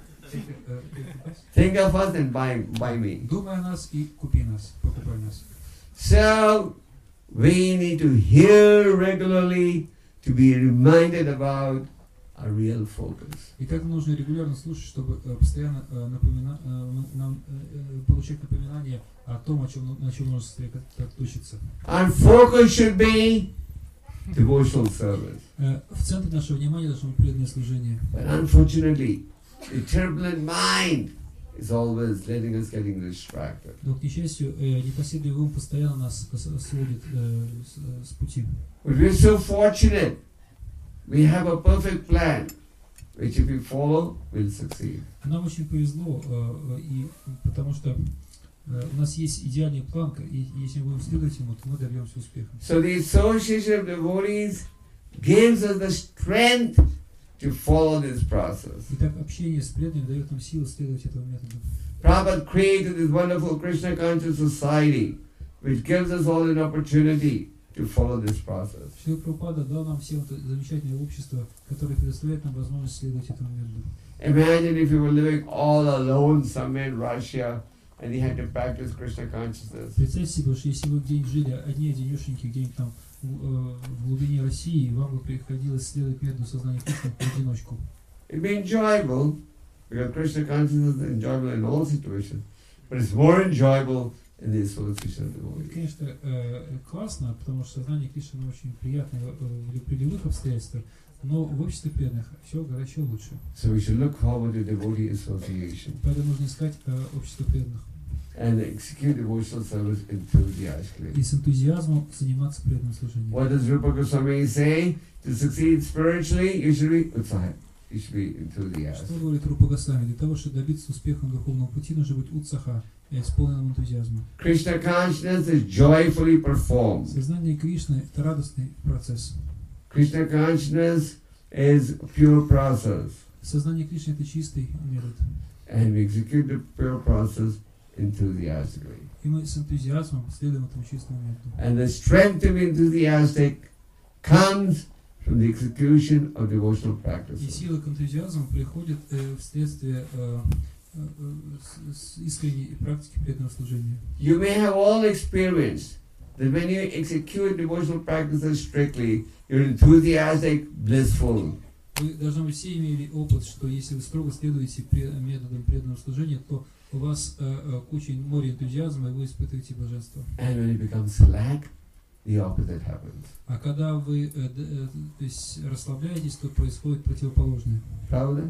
Think of us and buy me. Думай о нас и купи нас, покупай нас. So we need to hear regularly to be reminded about our real focus. И так нужно регулярно слушать, чтобы постоянно получать напоминание о том, на чем нужно сосредоточиться. Our focus should be devotional service. В центре нашего внимания должно быть преданное служение. But unfortunately, the turbulent mind is always letting us getting distracted. Но, к несчастью, непоседливый ум постоянно нас сводит с пути. But we're so fortunate. We have a perfect plan, which if we follow, we'll succeed. Нам очень повезло, и потому что у нас есть идеальный план, и если мы будем следовать ему, то мы добьемся успеха. So the association of devotees gives us the strength to follow this process. Итак, общение с преданными дает нам силы следовать этому методу. Prabhupada created this wonderful Krishna conscious society, which gives us all an opportunity to follow this process. Шрила Прабхупада дал нам всем это замечательное общество, которое предоставляет нам возможность следовать этому методу. Imagine if you were living all alone somewhere in Russia and you had to practice Krishna consciousness. Представьте себе, что если вы где-нибудь жили одни-одинешеньки, где-нибудь там в глубине России, вам бы приходилось следовать методу сознания Кришны в одиночку. It'd be enjoyable, because Krishna consciousness is enjoyable in all situations, but it's more enjoyable in the association of devotees. Конечно, классно, потому что сознание Кришны очень приятно при любых обстоятельствах, но в обществе преданных все гораздо лучше. So we should look forward to devotee association Поэтому нужно искать общество преданных. and execute devotional service enthusiastically. И с энтузиазмом заниматься преданным служением. What does Rupa Goswami say? To succeed spiritually, you should be utsaha. you should be enthusiastic. Что говорит Рупа Госвами? Для того, чтобы добиться успеха на духовном пути, нужно быть утсаха, исполненным энтузиазмом. Krishna consciousness is joyfully performed. Сознание Кришны – это радостный процесс. Krishna consciousness is pure process. Сознание Кришны – это чистый метод. And we execute the pure process enthusiastically. И мы с энтузиазмом следуем этому чистому методу. And the strength to be enthusiastic comes from the execution of devotional И practices. сила к энтузиазму приходит вследствие искренней практики преданного служения. You may have all experienced that when you execute devotional practices strictly, you're enthusiastic, blissful. Вы, должно быть, все имели опыт, что если вы строго следуете методам преданного служения, то у вас куча море энтузиазма, и вы испытываете блаженство. And when it becomes slack, the opposite happens. А когда вы то есть, расслабляетесь, то происходит противоположное. Pravda?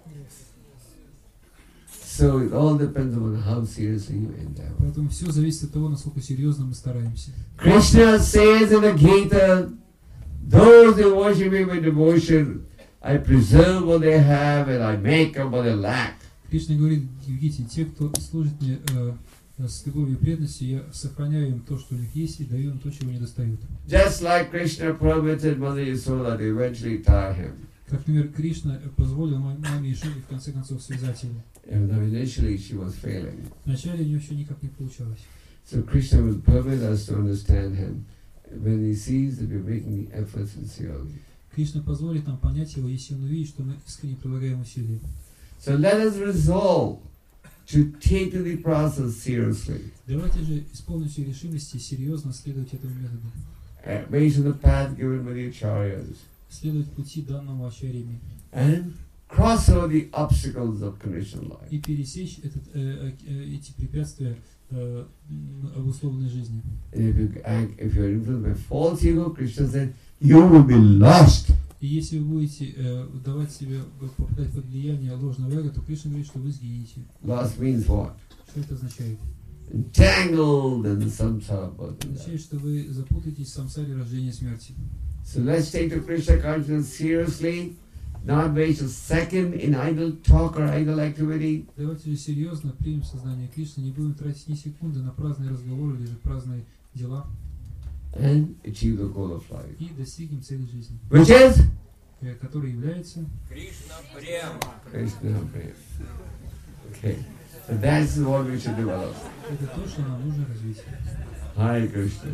So it all depends on how seriously you endeavor. Поэтому все зависит от того, насколько серьезно мы стараемся. Krishna says in the Gita, those who worship me with devotion, I preserve what they have and I make up what they lack. Кришна говорит в Гите, те, кто служит мне с любовью и преданностью, я сохраняю им то, что у них есть, и даю им то, чего не достают. Just like Krishna permitted Mother Yasoda to eventually tie him. Как, например, Кришна позволил маме Ишоде в конце концов связать его. Even though initially she was failing. Вначале у нее все никак не получалось. So Krishna will permit us to understand him when he sees that we're making the effort sincerely. Кришна позволит нам понять его, если он увидит, что мы искренне прилагаем усилия. So let us resolve to take the process seriously. Давайте же исполнимся решимости серьезно следовать этому методу. Based on the path given by the acharyas. Следовать пути данного ачарьями. And cross over the obstacles of conditioned life. И пересечь эти препятствия обусловленной жизни. And if you're influenced by false ego, Krishna said, you will be lost. И если вы будете давать себе, попадать под влияние ложного эго, то Кришна говорит, что вы сгинете. Lost means what? Что это означает? Entangled in samsara. Означает, что вы запутаетесь в самсаре рождения и смерти. So let's take the Krishna consciousness seriously, not waste a second in idle talk or idle activity. Давайте же серьезно примем сознание Кришны, не будем тратить ни секунды на праздные разговоры или же праздные дела. And achieve the goal of life. И достигнем цели жизни. Which is? Который является Krishna Prem. Krishna Prem. Okay. So that's what we should develop. Это то, что нам нужно развить. Hare Krishna.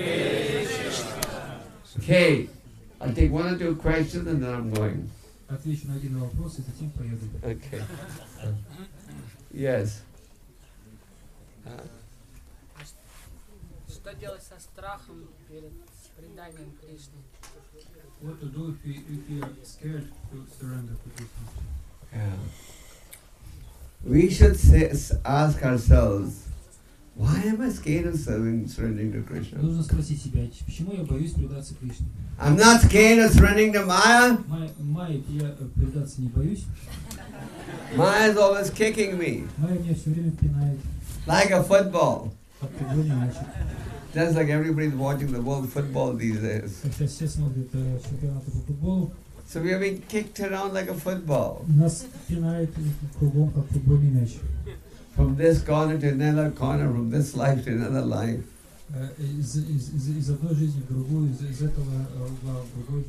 Okay. I'll take one or two questions and then I'm going. Отвечу на один вопрос и затем поеду. Okay. Yes. Что делать со страхом перед преданием Кришне? What to do if we are scared to surrender to Krishna? Yeah. We should ask ourselves, why am I scared of surrendering to Krishna? Нужно спросить себя, почему я боюсь предаться Кришне? I'm not scared of surrendering to Maya. Майе я предаться не боюсь. Maya is always kicking me. Майя меня все время пинает. Like a football. Как футбольный мячик. Just like everybody's watching the world football these days. Сейчас все смотрят чемпионаты по футболу. So we are being kicked around like a football. Нас пинает кругом как футбольный мяч. From this corner to another corner, from this life to another life. Из одной жизни в другую, из этого угла в другой.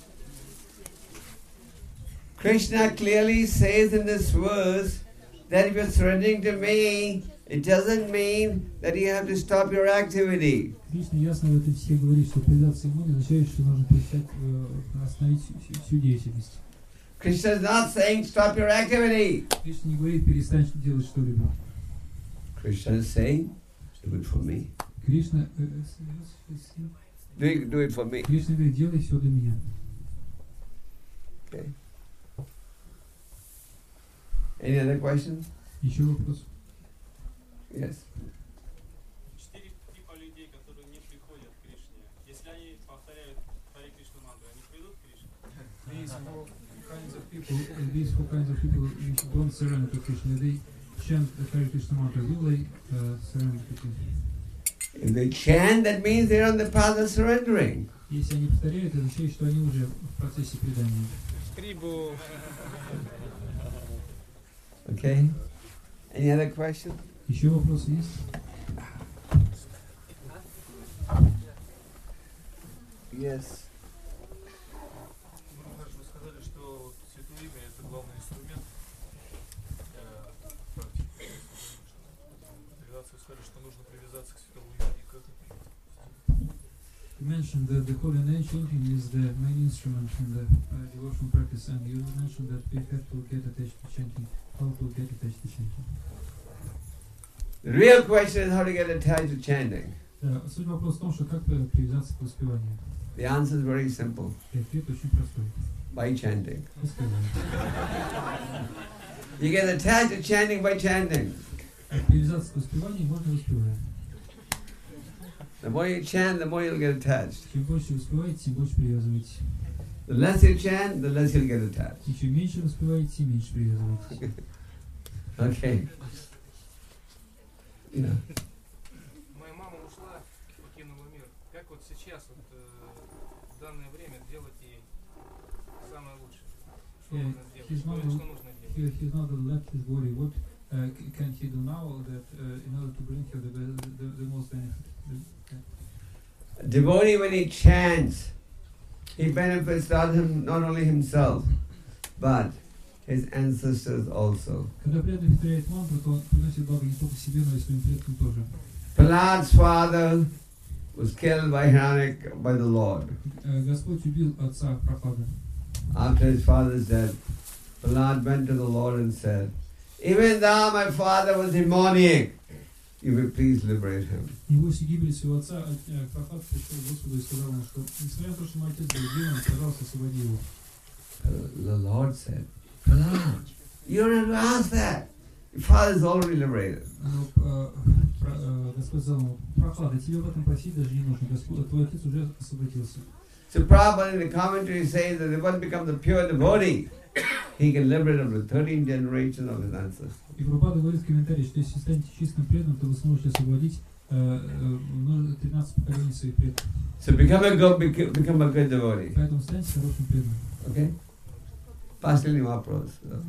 Krishna clearly says in this verse that if you're surrendering to me, it doesn't mean that you have to stop your activity. Кришна ясно в этом стихе говорит, что предаться ему не означает, что нужно остановить всю деятельность. Krishna is not saying stop your activity. Кришна не говорит перестань делать что-либо. Krishna is saying do it for me. Кришна Do it for me. Кришна говорит, делай все для меня. Okay. Any other questions? Еще вопрос? Yes. 4 типа людей, которые не приходят к Кришне. Если они повторяют Харе Кришна мантру, они придут к Кришне? These four kinds of people which don't surrender to Krishna, they chant the Hare Krishna mantra. Will they surrender to Krishna? If they chant, that means they're on the path of surrendering. Если они повторяют, это означает, что они уже в процессе предания. Трибу. Okay? Any other question? Еще вопросы есть? Yes. Вы сказали, что Святое Имя — это главный инструмент практики. Вы сказали, что нужно привязаться к Святому Имени. Как это? You mentioned that the holy name chanting is the main instrument in the devotional practice, and you mentioned that we have to get attached to chanting. How to get attached to chanting? The real question is how to get attached to chanting. Суть вопроса в том, что как привязаться к воспеванию. The answer is very simple. И ответ очень простой. By chanting. Воспевание. You get attached to chanting by chanting. Привязаться к воспеванию можно воспевая. The more you chant, the more you'll get attached. Чем больше воспеваете, тем больше привязываетесь. The less you chant, the less you'll get attached. И чем меньше воспеваете, тем меньше привязываетесь. Okay. Yeah. Моя мама ушла, покинула мир. Как вот сейчас, вот, в данное время делать ей самое лучшее? Что Yeah, нужно сделать? his Что mother, нужно делать? his mother left his body. What can he do now that in order to bring her the most benefit? A devotee, when he chants, he benefits not only himself, but his ancestors also. Когда преданный повторяет мантру, то он приносит благо не только себе, но и своим предкам тоже. Prahlad's father was killed by Hiranyaka by the Lord. Господь убил отца Прохлады. After his father's death, Prahlad went to the Lord and said, "Even though my father was demoniac, you will please liberate him." И после гибели своего отца Прохлад пришел к Господу и сказал ему, что несмотря на то, что мой отец был демоном, пожалуйста, освободи его. The Lord said, "Prahlad, you don't have to ask that. Your father is already liberated." Господь сказал ему, Прохлада, тебе об этом просить даже не нужно, Господь, твой отец уже освободился. So Prabhupada in the commentary says that if one becomes a pure devotee, he can liberate up to 13 generations of his ancestors. И Прабхупада говорит в комментарии, что если станете чистым преданным, то вы сможете освободить 13 поколений своих предков. So become a good devotee. Поэтому станьте хорошим преданным. Okay? Pascal Nimapros.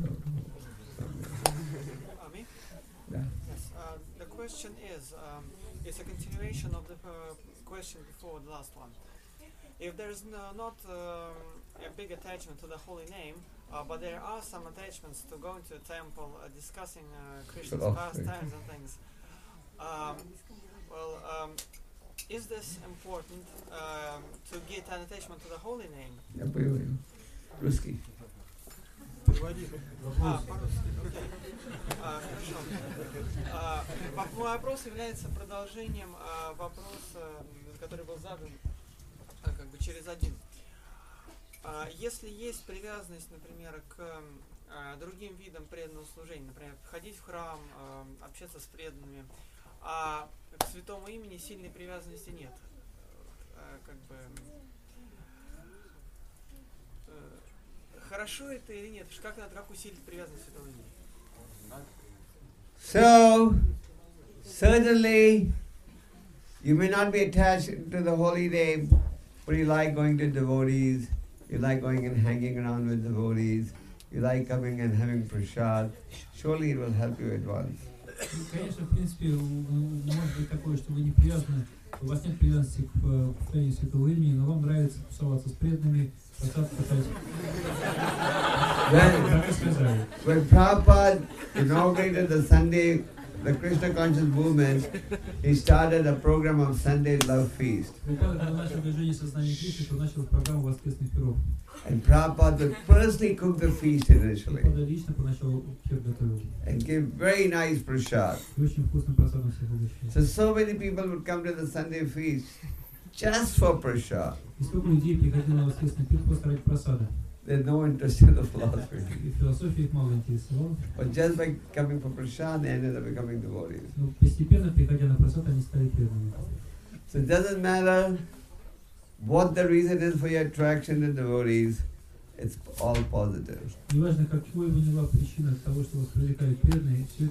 Yeah. Yes, the question is, it's a continuation of the question before the last one. If there's not a big attachment to the holy name, but there are some attachments to going to a temple, discussing Krishna's pastimes and things, is this important to get an attachment to the holy name? Русский. По-русски, окей. Хорошо. Мой вопрос является продолжением вопроса, который был задан как бы через один. Если есть привязанность, например, к другим видам преданного служения, например, ходить в храм, общаться с преданными, а к святому имени сильной привязанности нет, как бы хорошо это или нет? Как усилить привязанность к святому имени? So, certainly, you may not be attached to the holy name, but you like going to devotees, you like going and hanging around with devotees, you like coming and having prasad. Surely it will help you advance. Конечно, в принципе, может быть такое, что вы не привязаны, у вас нет привязанности к повторению святого имени, но вам нравится тусоваться с преданными, When Prabhupada inaugurated the Krishna conscious movement, he started a program of Sunday Love Feast. And Prabhupada would personally cook the feast initially and give very nice prasad. So many people would come to the Sunday feast just for prasad. There's no interest in the philosophy. But just by coming for prasad, they ended up becoming devotees. So it doesn't matter what the reason is for your attraction to devotees, it's all positive.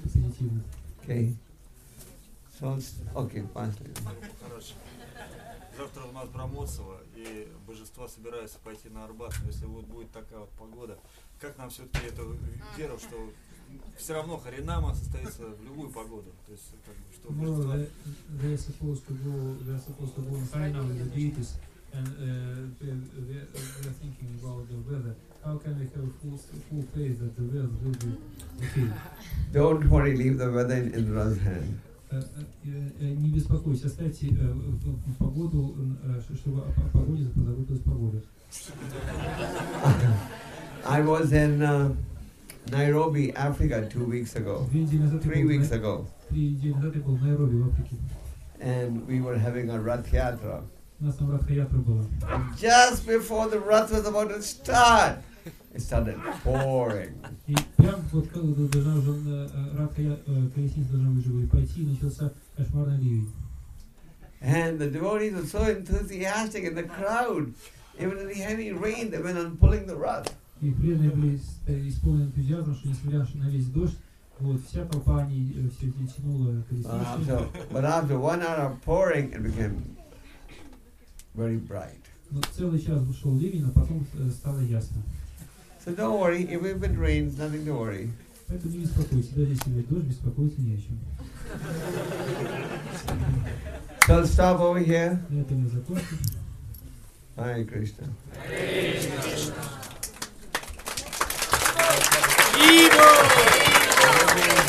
Okay. So, okay, завтра у нас Брамоцево, и божества собираются пойти на Арбат. Но если вот будет такая вот погода, как нам все-таки эту веру, что все равно Харинама состоится в любую погоду. То есть, как бы, что божества... They're supposed to go and sign up with the deities, and they're thinking about the weather. How can we have full faith that the weather will be okay? Don't worry, leave the weather in Indra's hand. Не беспокойтесь, оставьте погоду, чтобы о погоде позаботилась погода. I was in Nairobi, Africa 2 weeks ago, 3 weeks ago, 3 недели назад я был в Найроби, в Африке. and we were having a Rath Yatra. У нас там Радха-ятра была. And just before the Rath was about to start, it started pouring. И прям вот когда должна уже колесница должна уже была пойти, начался кошмарный ливень. And the devotees were so enthusiastic in the crowd. Even in the heavy rain, they went on pulling the Rath. И преданные были исполнены энтузиазмом, что несмотря на весь дождь, вот вся толпа они все тянула колесницу. But after 1 hour of pouring, it became very bright. Но целый час шел ливень, а потом стало ясно. So don't worry, if it rains, nothing to worry. Поэтому не беспокойтесь, даже если будет дождь, беспокоиться не о чем. So I'll stop over here. На этом я закончу. Hare Krishna. Vivo!